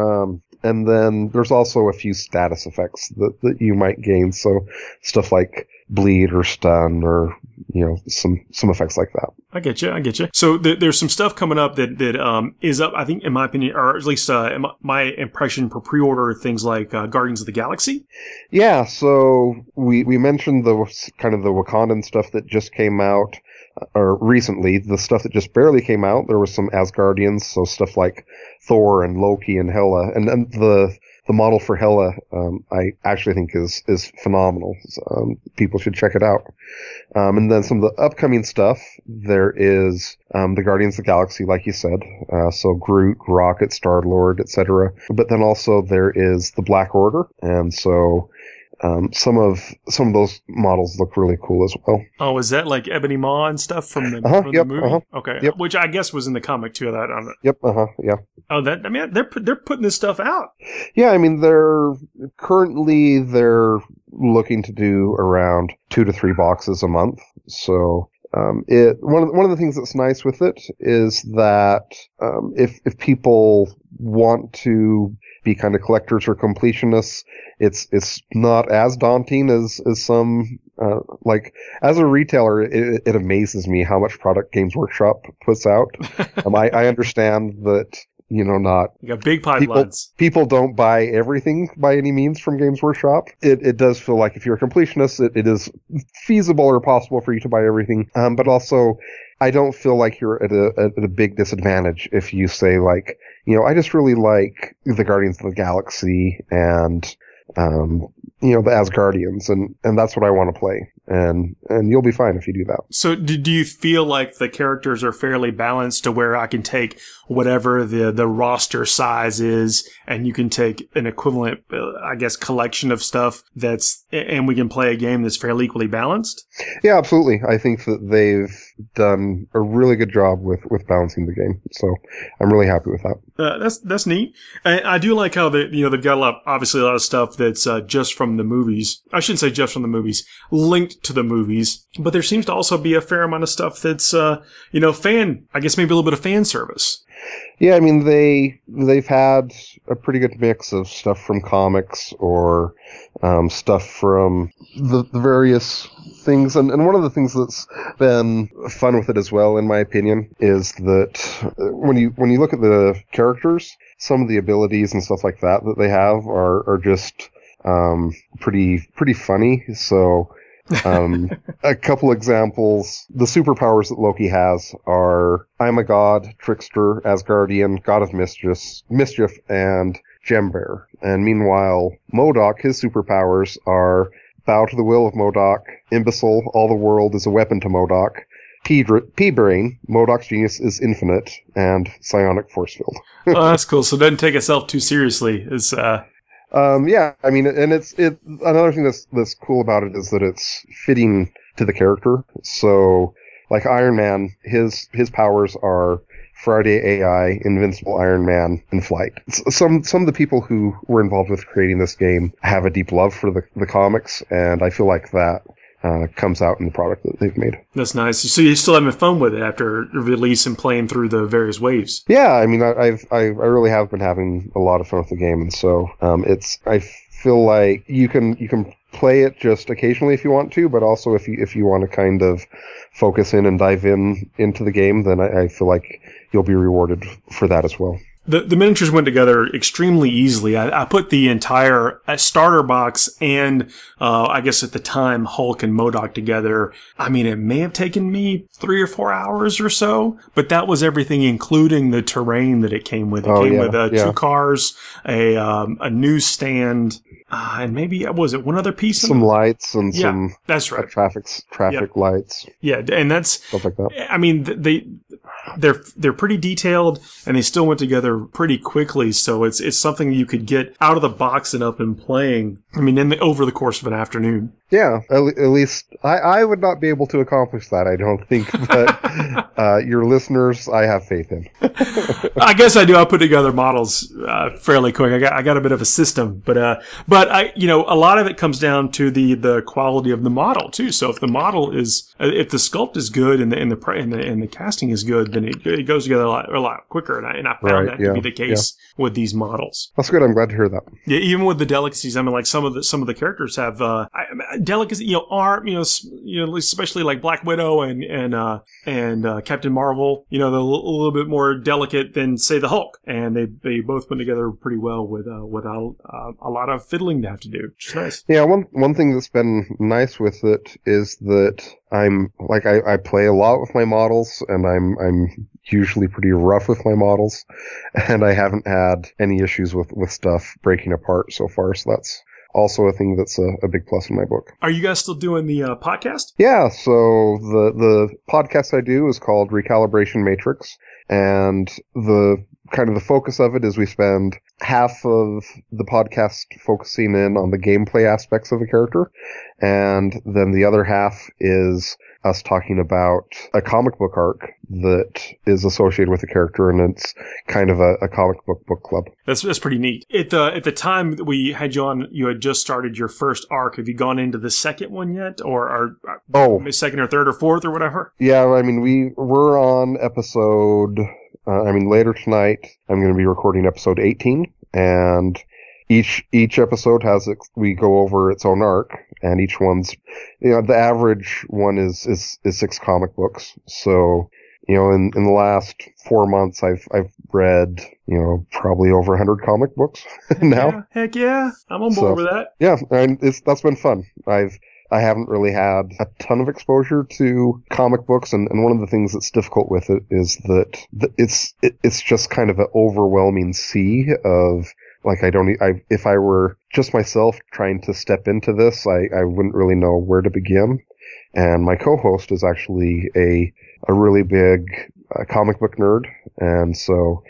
And then there's also a few status effects that you might gain. So stuff like bleed or stun or, some effects like that. I get you. So there's some stuff coming up that is up, I think, in my opinion, or at least my impression for pre-order, things like Guardians of the Galaxy. Yeah, so we mentioned the kind of the Wakandan stuff that just came out, or recently, the stuff that just barely came out. There was some Asgardians, so stuff like Thor and Loki and Hela, and the model for Hela, I actually think is phenomenal. People should check it out. And then some of the upcoming stuff, there is the Guardians of the Galaxy, like you said. So Groot, Rocket, Star-Lord, etc. But then also there is the Black Order, and so some of those models look really cool as well. Oh, is that like Ebony Maw and stuff from the movie? Okay, yep. Which I guess was in the comic too. Yep. Yeah. Oh, they're putting this stuff out. Yeah, I mean they're looking to do around 2 to 3 boxes a month. So one of the things that's nice with it is that if people want to be kind of collectors or completionists, it's not as daunting as some like as a retailer. It amazes me how much product Games Workshop puts out. I understand that not you got big pipelines. People don't buy everything by any means from Games Workshop. It does feel like if you're a completionist, it is feasible or possible for you to buy everything. But also, I don't feel like you're at a big disadvantage if you say like, I just really like the Guardians of the Galaxy and the Asgardians, and that's what I want to play. And you'll be fine if you do that. So do you feel like the characters are fairly balanced to where I can take whatever the roster size is, and you can take an equivalent, I guess, collection of stuff and we can play a game that's fairly equally balanced? Yeah, absolutely. I think that they've done a really good job with balancing the game. So I'm really happy with that. That's neat. And I do like how they've got obviously a lot of stuff that's just from the movies. I shouldn't say just from the movies, linked to the movies, but there seems to also be a fair amount of stuff that's I guess maybe a little bit of fan service. Yeah, I mean they've had a pretty good mix of stuff from comics or stuff from the various things, and one of the things that's been fun with it as well, in my opinion, is that when you look at the characters, some of the abilities and stuff like that they have are just pretty funny. So a couple examples. The superpowers that Loki has are I'm a god, trickster, Asgardian, god of mischief, and gem-bearer. And meanwhile, MODOK, his superpowers are bow to the will of MODOK, imbecile, all the world is a weapon to MODOK, P-Brain, MODOK's genius is infinite, and psionic force field. Oh, that's cool. So it doesn't take itself too seriously. It's yeah, I mean, and it's another thing that's cool about it is that it's fitting to the character. So, like Iron Man, his powers are Friday AI, Invincible Iron Man, and Flight. Some of the people who were involved with creating this game have a deep love for the comics, and I feel like that comes out in the product that they've made. That's nice. So you're still having fun with it after release and playing through the various waves? Yeah, I mean, I really have been having a lot of fun with the game, and so I feel like you can play it just occasionally if you want to, but also if you want to kind of focus in and dive into the game, then I feel like you'll be rewarded for that as well. The miniatures went together extremely easily. I put the entire starter box and, I guess at the time, Hulk and MODOK together. I mean, it may have taken me 3 or 4 hours or so, but that was everything, including the terrain that it came with. It came with 2 cars, a newsstand, and maybe, was it one other piece? Some lights and some that's right. traffic lights. Yeah, and that's stuff like that. I mean, they're pretty detailed, and they still went together pretty quickly. So it's something you could get out of the box and up and playing. I mean, over the course of an afternoon. Yeah, at least I would not be able to accomplish that, I don't think. But your listeners, I have faith in. I guess I do. I put together models fairly quick. I got a bit of a system, but I, a lot of it comes down to the quality of the model too. So if the model is, if the sculpt is good and the casting is good, then it goes together a lot quicker. And I found that to be the case with these models. That's good. I'm glad to hear that. Yeah, even with the delicacies, I mean, like some of the characters have delicacy, arm, especially like Black Widow and Captain Marvel. They're a little bit more delicate than say the Hulk, and they both went together pretty well without a lot of fiddling to have to do, which is nice. Yeah, one thing that's been nice with it is that I play a lot with my models, and I'm usually pretty rough with my models, and I haven't had any issues with stuff breaking apart so far, so that's also a thing that's a big plus in my book. Are you guys still doing the podcast? Yeah, so the podcast I do is called Recalibration Matrix, and the focus of it is we spend half of the podcast focusing in on the gameplay aspects of a character, and then the other half is us talking about a comic book arc that is associated with the character, and it's kind of a comic book club. That's pretty neat. At the time that we had you on, you had just started your first arc. Have you gone into the second one yet, or second or third or fourth or whatever? Yeah, I mean we're on episode. Later tonight I'm going to be recording episode 18, and each episode we go over its own arc, and each one's, the average one is 6 comic books. So, in the last 4 months, I've read, probably over 100 comic books now. Heck yeah. I'm on board with that. Yeah. And that's been fun. I haven't really had a ton of exposure to comic books, and one of the things that's difficult with it is that it's just kind of an overwhelming sea of, like, if I were just myself trying to step into this, I wouldn't really know where to begin. And my co-host is actually a really big comic book nerd, and so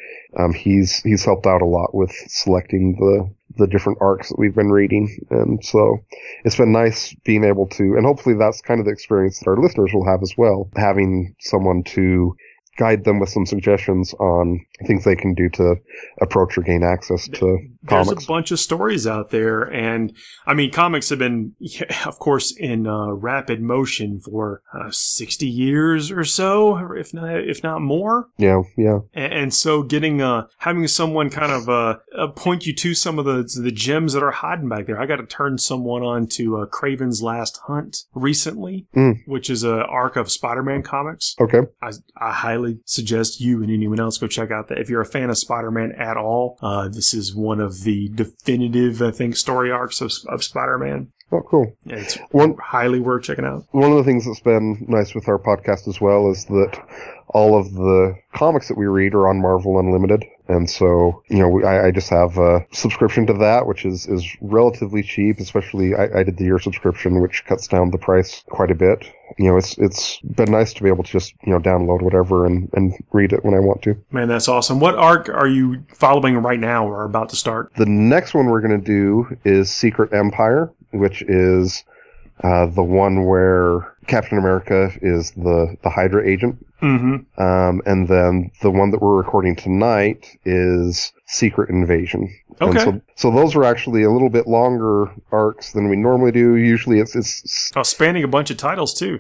he's helped out a lot with selecting the different arcs that we've been reading, and so it's been nice being able to, and hopefully that's kind of the experience that our listeners will have as well, having someone to guide them with some suggestions on things they can do to approach or gain access to comics. There's a bunch of stories out there, and I mean, comics have been, of course, in rapid motion for 60 years or so, if not more. Yeah. And so having someone kind of point you to some of the gems that are hiding back there. I got to turn someone on to Kraven's Last Hunt recently, which is an arc of Spider-Man comics. Okay. I highly suggest you and anyone else go check out that. If you're a fan of Spider-Man at all, this is one of the definitive, I think, story arcs of Spider-Man. Oh, cool. Yeah, it's highly worth checking out. One of the things that's been nice with our podcast as well is that all of the comics that we read are on Marvel Unlimited. And so, I just have a subscription to that, which is relatively cheap, especially I did the year subscription, which cuts down the price quite a bit. It's been nice to be able to just, download whatever and read it when I want to. Man, that's awesome. What arc are you following right now or about to start? The next one we're going to do is Secret Empire, which is The one where Captain America is the Hydra agent. Mm-hmm. And then the one that we're recording tonight is Secret Invasion. Okay. And so those are actually a little bit longer arcs than we normally do. Usually it's spanning a bunch of titles too.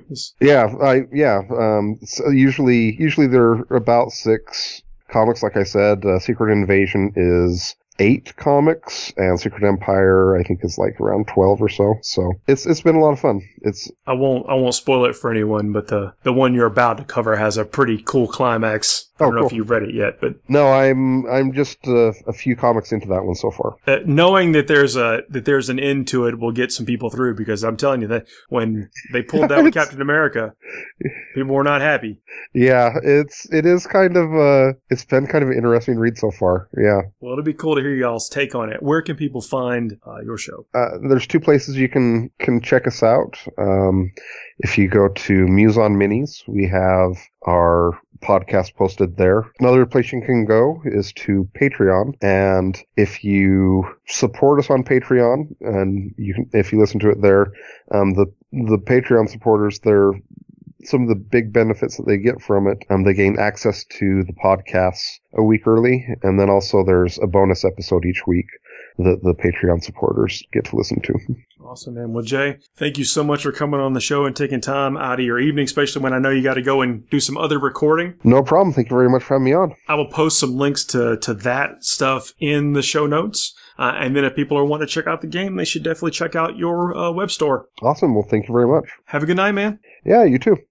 So usually they're about 6 comics. Like I said, Secret Invasion is 8 comics, and Secret Empire I think is like around 12 or so. So it's been a lot of fun. I won't spoil it for anyone, but the one you're about to cover has a pretty cool climax. I don't know if you've read it yet, but no, I'm just a few comics into that one so far. Knowing that there's an end to it will get some people through, because I'm telling you that when they pulled that with Captain America, people were not happy. Yeah, it is kind of it's been kind of an interesting read so far. Yeah. Well, it'll be cool to hear y'all's take on it. Where can people find your show? There's 2 places you can check us out. If you go to Muse on Minis, we have our podcast posted there. Another place you can go is to Patreon, and if you support us on Patreon, and if you listen to it there, the Patreon supporters, they're some of the big benefits that they get from it. They gain access to the podcasts a week early, and then also there's a bonus episode each week that the Patreon supporters get to listen to. Awesome, man. Well, Jay, thank you so much for coming on the show and taking time out of your evening, especially when I know you got to go and do some other recording. No problem. Thank you very much for having me on. I will post some links to that stuff in the show notes. And then if people want to check out the game, they should definitely check out your web store. Awesome. Well, thank you very much. Have a good night, man. Yeah, you too.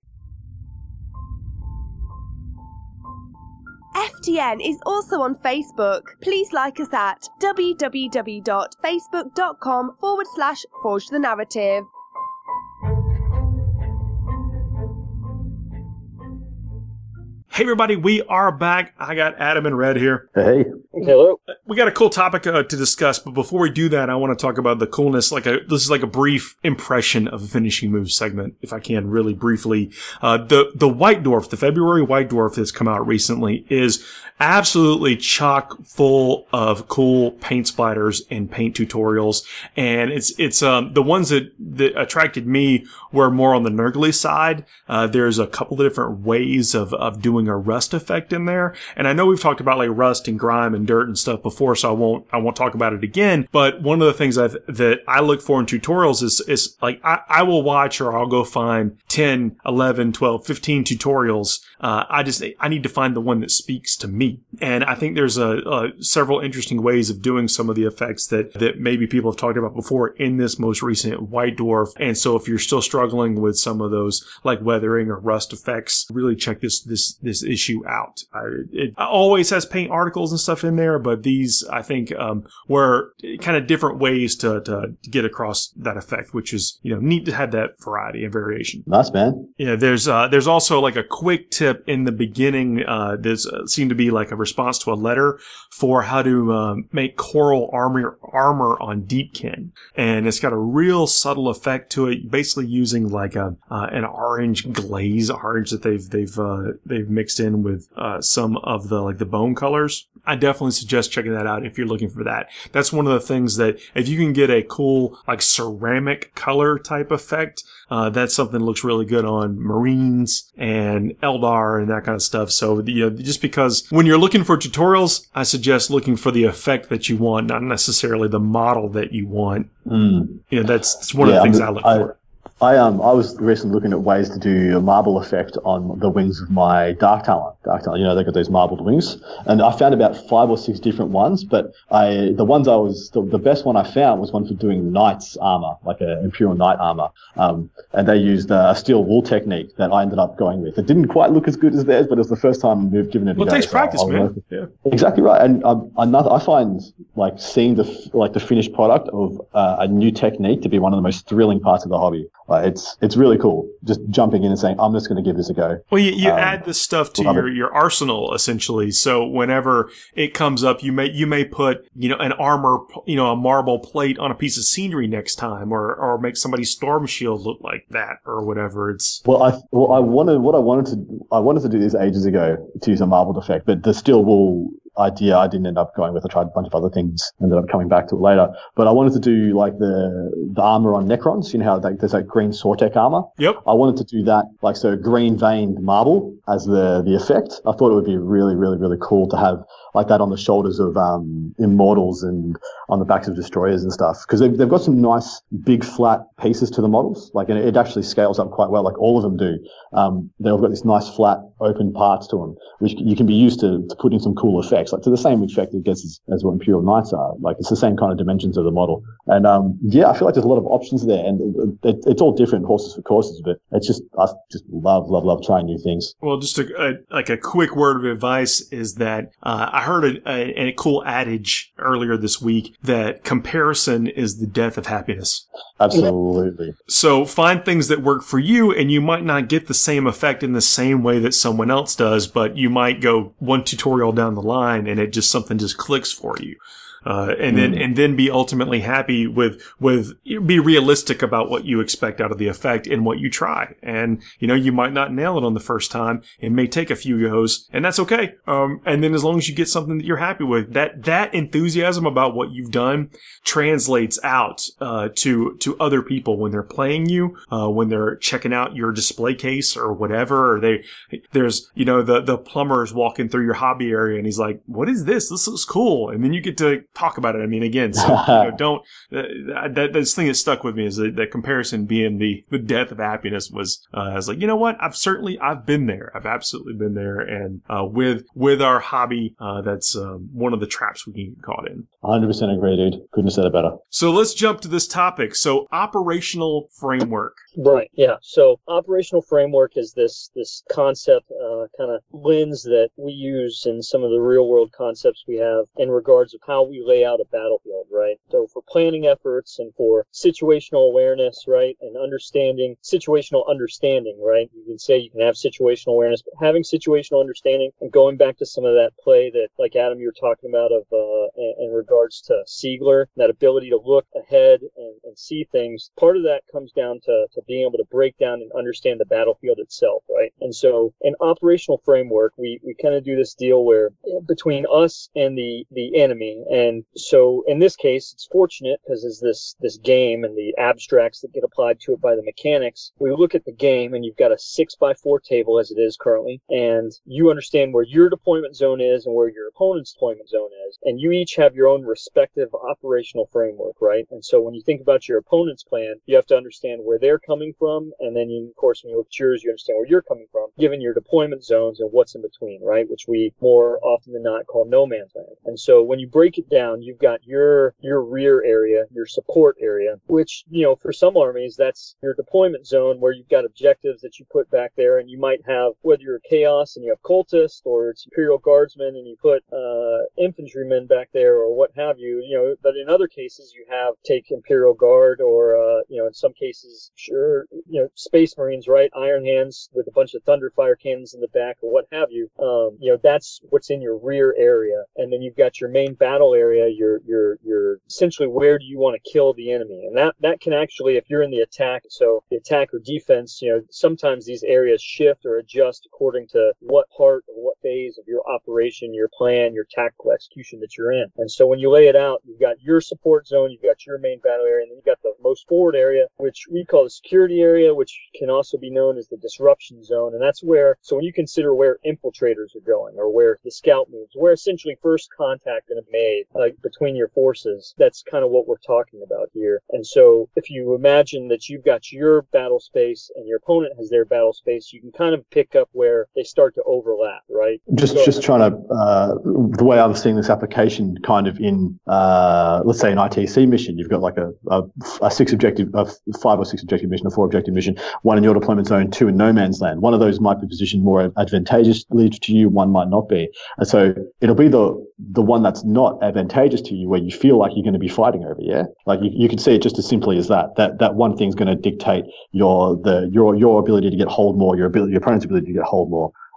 FTN is also on Facebook. Please like us at www.facebook.com/Forge the Narrative. Hey everybody, we are back. I got Adam and Red here. Hey. Hello. We got a cool topic to discuss, but before we do that, I want to talk about the coolness. This is like a brief impression of a finishing move segment, if I can really briefly. The White Dwarf, the February White Dwarf that's come out recently, is absolutely chock full of cool paint splatters and paint tutorials, and it's the ones that attracted me were more on the Nurgly side. There's a couple of different ways of doing a rust effect in there, and I know we've talked about like rust and grime and dirt and stuff before, so I won't talk about it again. But one of the things that I look for in tutorials is like I will watch, or I'll go find 10, 11, 12, 15 tutorials. I need to find the one that speaks to me. And I think there's several interesting ways of doing some of the effects that maybe people have talked about before in this most recent White Dwarf. And so if you're still struggling with some of those like weathering or rust effects, really check this issue out. It always has paint articles and stuff in there, but these I think were kind of different ways to get across that effect, which is neat to have that variety and variation. Nice, man. Yeah, there's also like a quick tip in the beginning. There's seemed to be like a response to a letter for how to make coral armor on Deepkin, and it's got a real subtle effect to it. Basically using like an orange glaze, orange that they've mixed in with some of the bone colors. I definitely suggest checking that out if you're looking for that. That's one of the things that if you can get a cool like ceramic color type effect, that's something that looks really good on Marines and Eldar and that kind of stuff. So just because when you're looking for tutorials, I suggest looking for the effect that you want, not necessarily the model that you want. That's one of the things I look for. I was recently looking at ways to do a marble effect on the wings of my Dark Talon. They've got those marbled wings, and I found about 5 or 6 different ones. But the best one I found was one for doing Knight's armor, like an Imperial Knight armor, and they used a steel wool technique that I ended up going with. It didn't quite look as good as theirs, but it was the first time we've given it a go. Well, it takes practice, man. Yeah, exactly right. And I find like seeing the finished product of a new technique to be one of the most thrilling parts of the hobby. It's really cool. Just jumping in and saying, I'm just going to give this a go. Well, you add this stuff to your arsenal essentially. So whenever it comes up, you may put an armor, a marble plate on a piece of scenery next time, or make somebody's storm shield look like that, or whatever. I wanted to do this ages ago to use a marbled effect, but the steel wool idea I didn't end up going with. I tried a bunch of other things, ended up coming back to it later. But I wanted to do like the armor on Necrons. You know how there's that green Sortek armor? Yep. I wanted to do that, like, so green veined marble as the effect. I thought it would be really, really, really cool to have like that on the shoulders of Immortals and on the backs of Destroyers and stuff. Because they've got some nice big flat pieces to the models. Like, and it actually scales up quite well, like all of them do. They've got this nice flat open parts to them, which you can be used to put in some cool effects, like to the same effect it gets as what Imperial Knights are. Like, it's the same kind of dimensions of the model. And yeah, I feel like there's a lot of options there, and it's all different horses for courses, but it's just, I just love trying new things. Well, just a quick word of advice is that I heard a cool adage earlier this week that comparison is the death of happiness. Absolutely. So find things that work for you, and you might not get the same effect in the same way that someone else does, but you might go one tutorial down the line and something just clicks for you. And then be ultimately happy with be realistic about what you expect out of the effect and what you try. And, you might not nail it on the first time. It may take a few goes, and that's okay. And then as long as you get something that you're happy with, that enthusiasm about what you've done translates out, to other people when they're playing you, when they're checking out your display case or whatever, or there's, the plumber's walking through your hobby area and he's like, what is this? This looks cool. And then you get to talk about it. I mean, again, so don't. This thing that stuck with me is that comparison being the death of happiness was. I was like, you know what? I've been there. I've absolutely been there, and with our hobby, that's one of the traps we can get caught in. 100% agree, dude. Couldn't have said it better. So let's jump to this topic. So operational framework. Right. Yeah. So operational framework is this concept, kind of lens that we use in some of the real world concepts we have in regards of how we lay out a battlefield, right? So for planning efforts and for situational awareness, right? And situational understanding, right? You can say you can have situational awareness, but having situational understanding and going back to some of that play that, like Adam, you were talking about of, in regards to Siegler, that ability to look ahead and see things. Part of that comes down to being able to break down and understand the battlefield itself, right? And so in operational framework, we kind of do this deal where between us and the enemy. And so in this case, it's fortunate because there's this game and the abstracts that get applied to it by the mechanics. We look at the game and you've got a 6x4 table as it is currently, and you understand where your deployment zone is and where your opponent's deployment zone is. And you each have your own respective operational framework, right? And so when you think about your opponent's plan, you have to understand where they're coming from. And then, of course, when you look at yours, you understand where you're coming from, given your deployment zones and what's in between, right? Which we more often than not call no man's land. And so when you break it down, you've got your rear area, your support area, which, for some armies, that's your deployment zone where you've got objectives that you put back there. And you might have, whether you're Chaos and you have Cultist, or it's Imperial Guardsmen and you put infantrymen back there, or what have you, but in other cases you have take Imperial Guard, or in some cases, sure, Space Marines, right? Iron Hands with a bunch of Thunderfire cannons in the back, or what have you. That's what's in your rear area. And then you've got your main battle area, your essentially where do you want to kill the enemy. And that can actually, if you're in the attack, so the attack or defense, sometimes these areas shift or adjust according to what part or what phase of your operation, your plan, your tactical execution that you're in. And so when you lay it out, you've got your support zone, you've got your main battle area, and then you've got the most forward area, which we call the security area, which can also be known as the disruption zone. And that's where, so when you consider where infiltrators are going, or where the scout moves, where essentially first contact is made between your forces, that's kind of what we're talking about here. And so if you imagine that you've got your battle space and your opponent has their battle space, you can kind of pick up where they start to overlap, right? Just trying to, the way I'm seeing this application kind of in, let's say an ITC mission, you've got like a 5 or 6 objective mission, a 4 objective mission, one in your deployment zone, 2 in no man's land. One of those might be positioned more advantageously to you, one might not be. And so it'll be the one that's not advantageous to you where you feel like you're going to be fighting over, yeah? Like you can see it just as simply as that one thing's going to dictate your ability to get hold more, your opponent's ability to get hold more.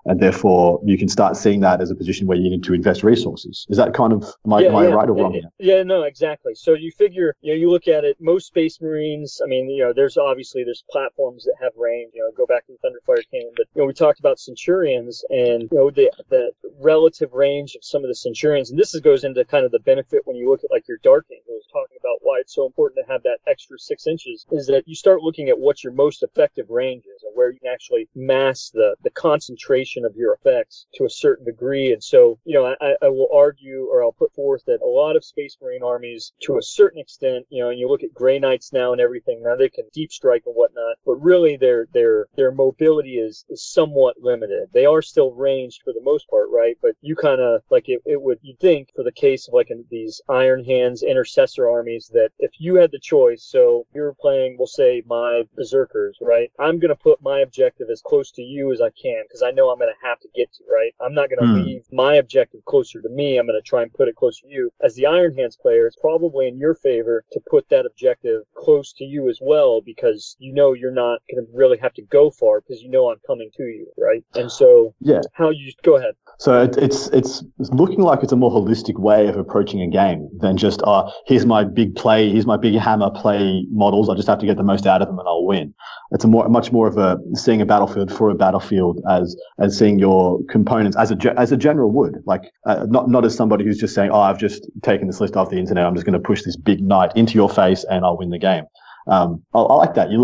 and therefore you can start seeing that as a position where you need to invest resources. Is that kind of, am I right or wrong? Yeah, no, exactly. So you figure, you look at it, most Space Marines, I mean, there's platforms that have range, go back to the Thunderfire Cannon, but, we talked about Centurions and, the relative range of some of the Centurions, and this goes into kind of the benefit when you look at like your Dark Angels, talking about why it's so important to have that extra 6 inches, is that you start looking at what your most effective range is and where you can actually mass the concentration of your effects to a certain degree. And so, I will argue, or I'll put forth, that a lot of Space Marine armies, to a certain extent, and you look at Grey Knights now and everything, now they can deep strike and whatnot, but really their mobility is somewhat limited. They are still ranged for the most part, right? But you kind of, like, you'd think for the case of like these Iron Hands Intercessor armies, that if you had the choice, so you're playing, we'll say, my Berserkers, right? I'm going to put my objective as close to you as I can, because I know I'm going to have to get to, right? I'm not going to leave my objective closer to me. I'm going to try and put it closer to you. As the Iron Hands player, it's probably in your favor to put that objective close to you as well, because you're not going to really have to go far, because I'm coming to you, right? And so, how you go ahead. So it's looking like it's a more holistic way of approaching a game than just, here's my big play, here's my big hammer play models, I just have to get the most out of them and I'll win. It's much more of a seeing a battlefield for a battlefield as seeing your components as a general would, like not as somebody who's just saying, I've just taken this list off the internet, I'm just going to push this big knight into your face and I'll win the game. I like that.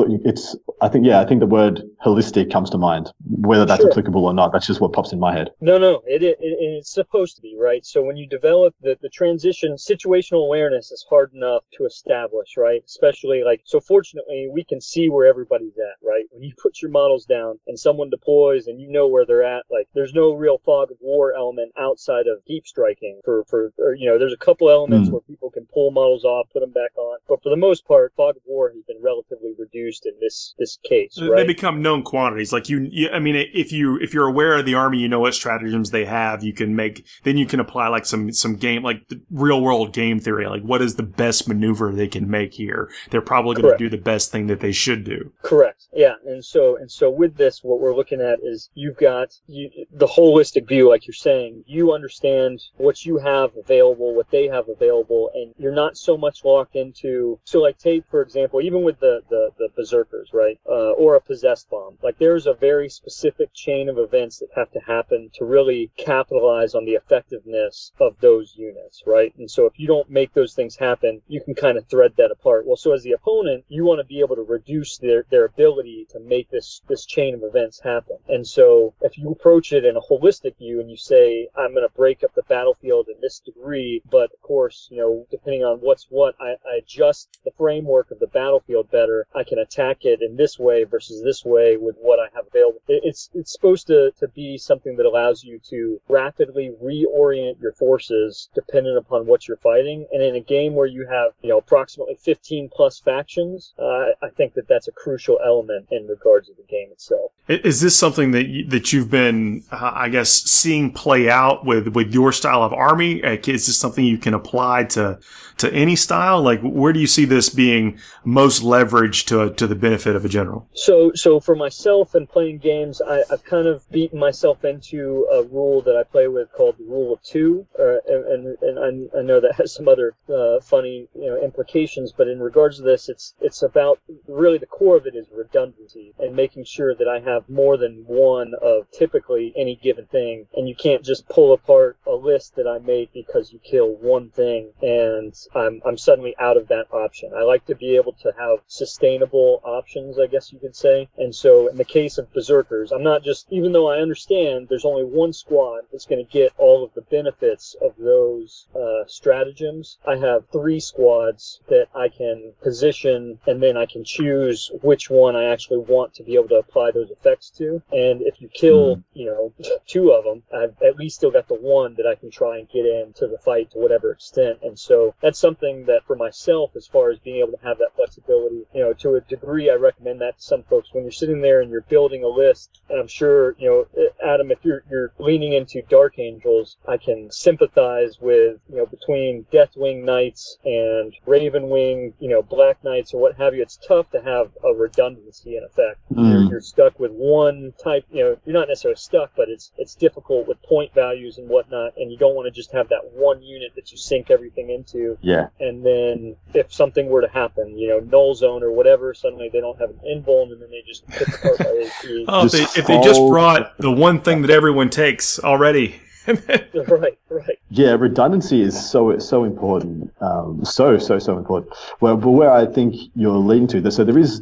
I think the word holistic comes to mind, whether that's applicable or not. That's just what pops in my head. No, it's supposed to be, right? So when you develop the transition, situational awareness is hard enough to establish, right? Especially so fortunately, we can see where everybody's at, right? When you put your models down and someone deploys and you know where they're at, there's no real fog of war element outside of deep striking there's a couple elements where people can pull models off, put them back on. But for the most part, fog of war has been relatively reduced in this case, right? They become known quantities. Like if you're aware of the army, what stratagems they have, you can apply like some game, like the real world game theory. Like, what is the best maneuver they can make here? They're probably going to do the best thing that they should do. Correct. Yeah. And so with this, what we're looking at is you've got the holistic view, like you're saying. You understand what you have available, what they have available, and you're not so much locked into. So, take for example, even with the Berserkers, right, or a possessed bomb, there's a very specific chain of events that have to happen to really capitalize on the effectiveness of those units, right? And so if you don't make those things happen, you can kind of thread that apart. Well, so as the opponent, you want to be able to reduce their ability to make this chain of events happen. And so if you approach it in a holistic view and you say, I'm going to break up the battlefield in this degree, but of course, depending on what's what, I adjust the framework of the battlefield better, I can attack it in this way versus this way with what I have available. It's supposed to be something that allows you to rapidly reorient your forces dependent upon what you're fighting. And in a game where you have, approximately 15 plus factions, I think that's a crucial element in regards to the game itself. Is this something that you've been, seeing play out with your style of army? Is this something you can apply to any style? Where do you see this being most leveraged to the benefit of a general? So for myself and playing games, I've kind of beaten myself into a rule that I play with called the Rule of Two, and I know that has some other funny implications, but in regards to this, it's about really the core of it is redundancy and making sure that I have more than one of typically any given thing, and you can't just pull apart a list that I made because you kill one thing and I'm suddenly out of that option. I like to be able to have sustainable options, I guess you could say. And so in the case of Berserkers, I'm not just, even though I understand there's only one squad that's going to get all of the benefits of those stratagems, I have 3 squads that I can position, and then I can choose which one I actually want to be able to apply those effects to. And if you kill, 2 of them, I've at least still got the one that I can try and get into the fight to whatever extent. And so that's something that for myself, as far as being able to have that flexibility, to a degree, I recommend that to some folks. When you're sitting there and you're building a list, and I'm sure, Adam, if you're leaning into Dark Angels, I can sympathize with, between Deathwing Knights and Ravenwing Deathwing, Black Knights or what have you, it's tough to have a redundancy in effect. You're stuck with one type, you're not necessarily stuck, but it's difficult with point values and whatnot, and you don't want to just have that one unit that you sink everything into. Yeah. And then if something were to happen, null zone or whatever, suddenly they don't have an invuln, and then they just pick apart by AP. Oh, if they just brought the one thing that everyone takes already. Right. Yeah, redundancy is so important. So important. Well, but where I think you're leading to, so there's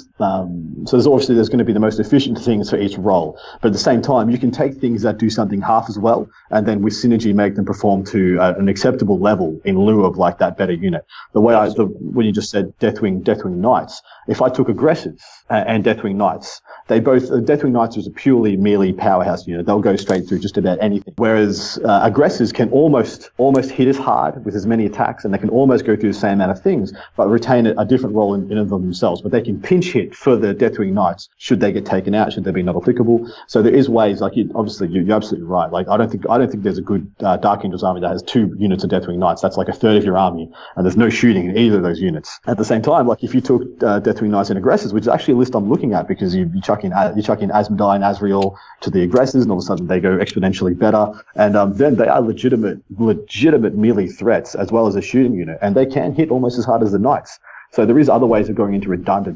obviously there's going to be the most efficient things for each role, but at the same time, you can take things that do something half as well, and then with synergy make them perform to an acceptable level in lieu of like that better unit. The way when you just said Deathwing Knights, if I took aggressive and Deathwing Knights, Deathwing Knights is a purely melee powerhouse unit. They'll go straight through just about anything. Whereas aggressors can almost hit as hard with as many attacks, and they can almost go through the same amount of things, but retain a different role in of themselves. But they can pinch hit for the Deathwing Knights should they get taken out, should they be not applicable. So there is ways, like obviously you're absolutely right. Like I don't think there's a good Dark Angels army that has 2 units of Deathwing Knights. That's like a third of your army, and there's no shooting in either of those units. At the same time, like if you took Deathwing Knights and aggressors, which is actually a list I'm looking at, because you chuck in Asmodai and Azrael to the aggressors, and all of a sudden they go exponentially better, and then they are legitimate melee threats as well as a shooting unit, and they can hit almost as hard as the Knights. So there is other ways of going into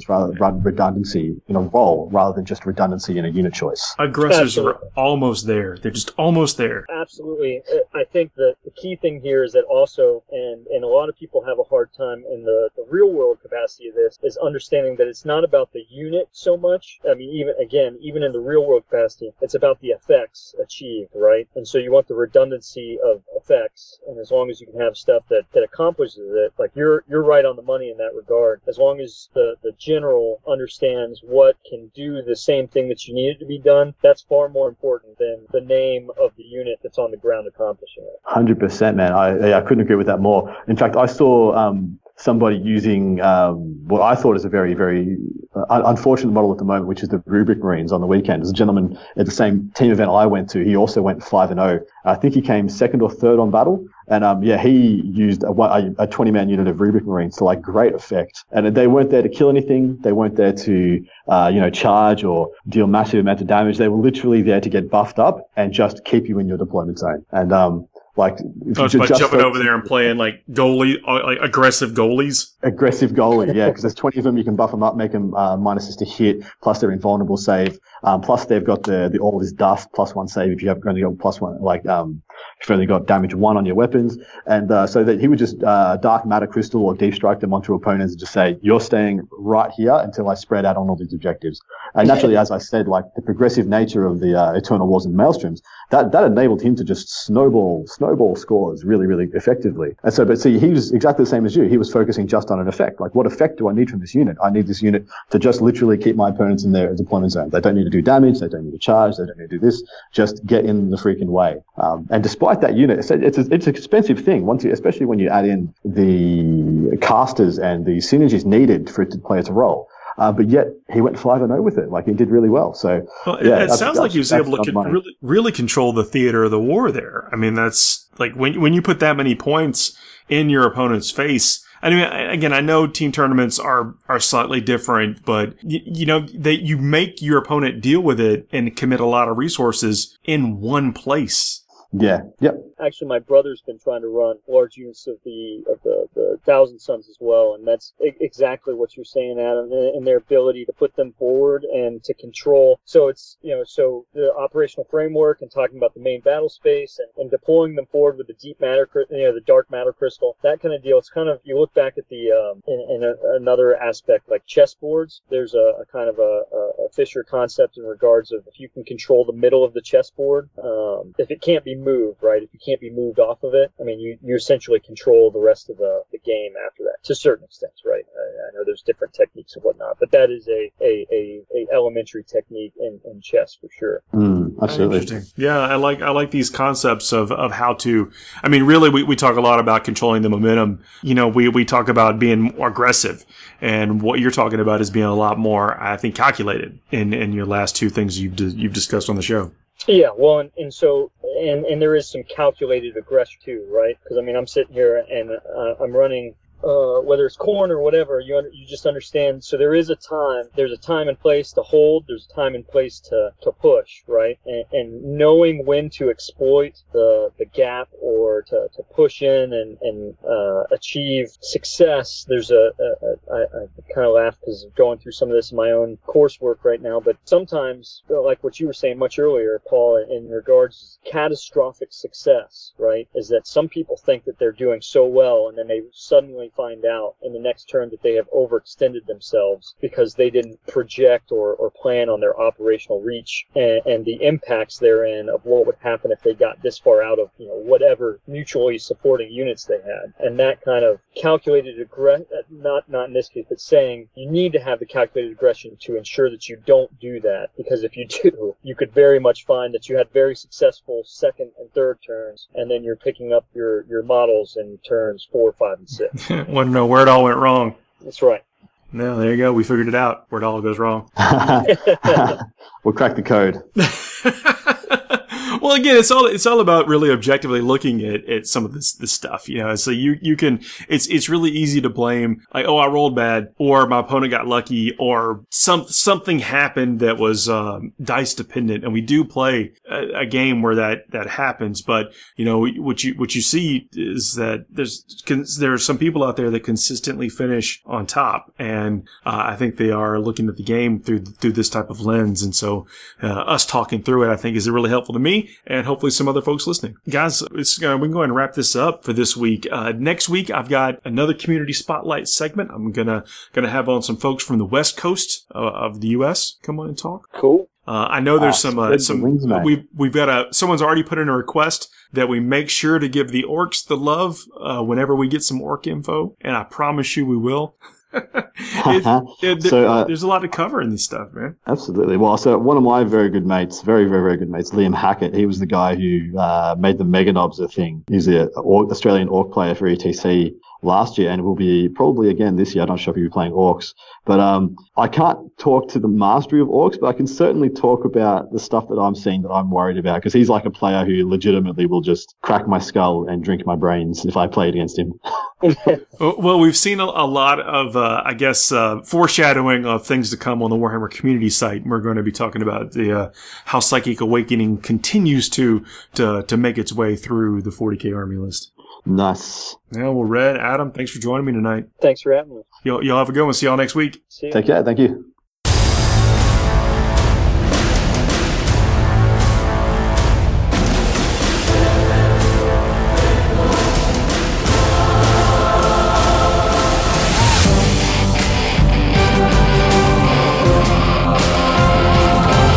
redundancy in a role rather than just redundancy in a unit choice. Aggressors are almost there. They're just almost there. Absolutely. I think that the key thing here is that also, and a lot of people have a hard time in the real world capacity of this, is understanding that it's not about the unit so much. I mean, even in the real world capacity, it's about the effects achieved, right? And so you want the redundancy of effects, and as long as you can have stuff that accomplishes it, like you're right on the money in that regard. As long as the general understands what can do the same thing that you need it to be done, that's far more important than the name of the unit that's on the ground accomplishing it. 100%, man. I couldn't agree with that more. In fact, I saw somebody using what I thought is a very, very unfortunate model at the moment, which is the Rubric Marines on the weekend. There's a gentleman at the same team event I went to. He also went 5-0. I think he came 2nd or 3rd on battle. And he used a 20-man unit of Rubric Marines to like great effect. And they weren't there to kill anything. They weren't there to, charge or deal massive amounts of damage. They were literally there to get buffed up and just keep you in your deployment zone. And it's by jumping over there and playing like goalie, like aggressive goalies. Aggressive goalie, yeah, because there's 20 of them. You can buff them up, make them -6 to hit. Plus they're invulnerable save. Plus they've got the all is dust +1 save if you have only got +1 if you've only got damage 1 on your weapons. And so that he would just dark matter crystal or deep strike them onto opponents and just say, you're staying right here until I spread out on all these objectives. And naturally, as I said, like the progressive nature of the Eternal Wars and Maelstroms, that enabled him to just snowball scores really, really effectively. And so, but see, he was exactly the same as you. He was focusing just on an effect. Like, what effect do I need from this unit? I need this unit to just literally keep my opponents in their deployment zone. They don't need to do damage. They don't need to charge. They don't need to do this. Just get in the freaking way. And despite that unit, it's an expensive thing, especially when you add in the casters and the synergies needed for it to play its role. But yet he went 5-0 with it. Like, he did really well. So, it sounds like he was able to really control the theater of the war there. I mean, that's like when you put that many points in your opponent's face. I mean, again, I know team tournaments are slightly different, but you make your opponent deal with it and commit a lot of resources in one place. Yeah. Yep. Actually, my brother's been trying to run large units of the Thousand Sons as well, and that's exactly what you're saying, Adam, and their ability to put them forward and to control. So it's so the operational framework and talking about the main battle space and deploying them forward with the deep matter, the dark matter crystal, that kind of deal. It's kind of, you look back at the in another aspect like chessboards. There's a kind of a Fisher concept in regards of if you can control the middle of the chessboard, if it can't be moved, right? If you can't be moved off of it, I mean, you essentially control the rest of the game after that, to a certain extent, right? I know there's different techniques and whatnot, but that is a elementary technique in chess for sure. Absolutely. Interesting. Yeah, I like these concepts of how to. I mean, really, we talk a lot about controlling the momentum. We talk about being more aggressive, and what you're talking about is being a lot more, I think, calculated in your last two things you've discussed on the show. Yeah, well, and so there is some calculated aggression too, right? Because I mean, I'm sitting here and I'm running whether it's corn or whatever, you just understand. So there's a time and place to hold, there's a time and place to push, right? And knowing when to exploit the gap or to push in and achieve success. There's I kind of laugh because I'm going through some of this in my own coursework right now, but sometimes, like what you were saying much earlier, Paul, in regards to catastrophic success, right, is that some people think that they're doing so well, and then they suddenly find out in the next turn that they have overextended themselves because they didn't project or plan on their operational reach and the impacts therein of what would happen if they got this far out of, whatever mutually supporting units they had. And that kind of calculated aggression, not in this case, but saying you need to have the calculated aggression to ensure that you don't do that, because if you do, you could very much find that you had very successful second and third turns, and then you're picking up your models in turns 4, 5, and 6. Want to know where it all went wrong? That's right. No, there you go. We figured it out. Where it all goes wrong. We'll crack the code. Well, again, it's all about really objectively looking at some of this stuff, So you can, it's really easy to blame, like, oh, I rolled bad, or my opponent got lucky, or something happened that was dice dependent, and we do play a game where that happens. But what you see is that there are some people out there that consistently finish on top, and I think they are looking at the game through this type of lens, and so us talking through it, I think, is really helpful to me. And hopefully some other folks listening. Guys, we can go ahead and wrap this up for this week. Next week, I've got another community spotlight segment. I'm gonna have on some folks from the West Coast of the U.S. come on and talk. Cool. I know there's we've got someone's already put in a request that we make sure to give the orcs the love whenever we get some orc info, and I promise you we will. There's a lot to cover in this stuff, man. Absolutely. Well, so one of my very good mates, very, very, very good mates, Liam Hackett, he was the guy who made the Mega Knobs a thing. He's the Australian orc player for ETC last year, and will be probably again this year. I'm not sure if he'll be playing orcs, but I can't talk to the mastery of orcs, but I can certainly talk about the stuff that I'm seeing that I'm worried about, because he's like a player who legitimately will just crack my skull and drink my brains if I played against him. Well, we've seen a lot of, foreshadowing of things to come on the Warhammer community site. We're going to be talking about the how Psychic Awakening continues to make its way through the 40K army list. Nice. Yeah, well, Red, Adam, thanks for joining me tonight. Thanks for having me. Y'all have a good one. See y'all next week. See you. Take care. Thank you.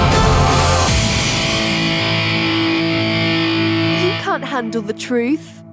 Handle the truth.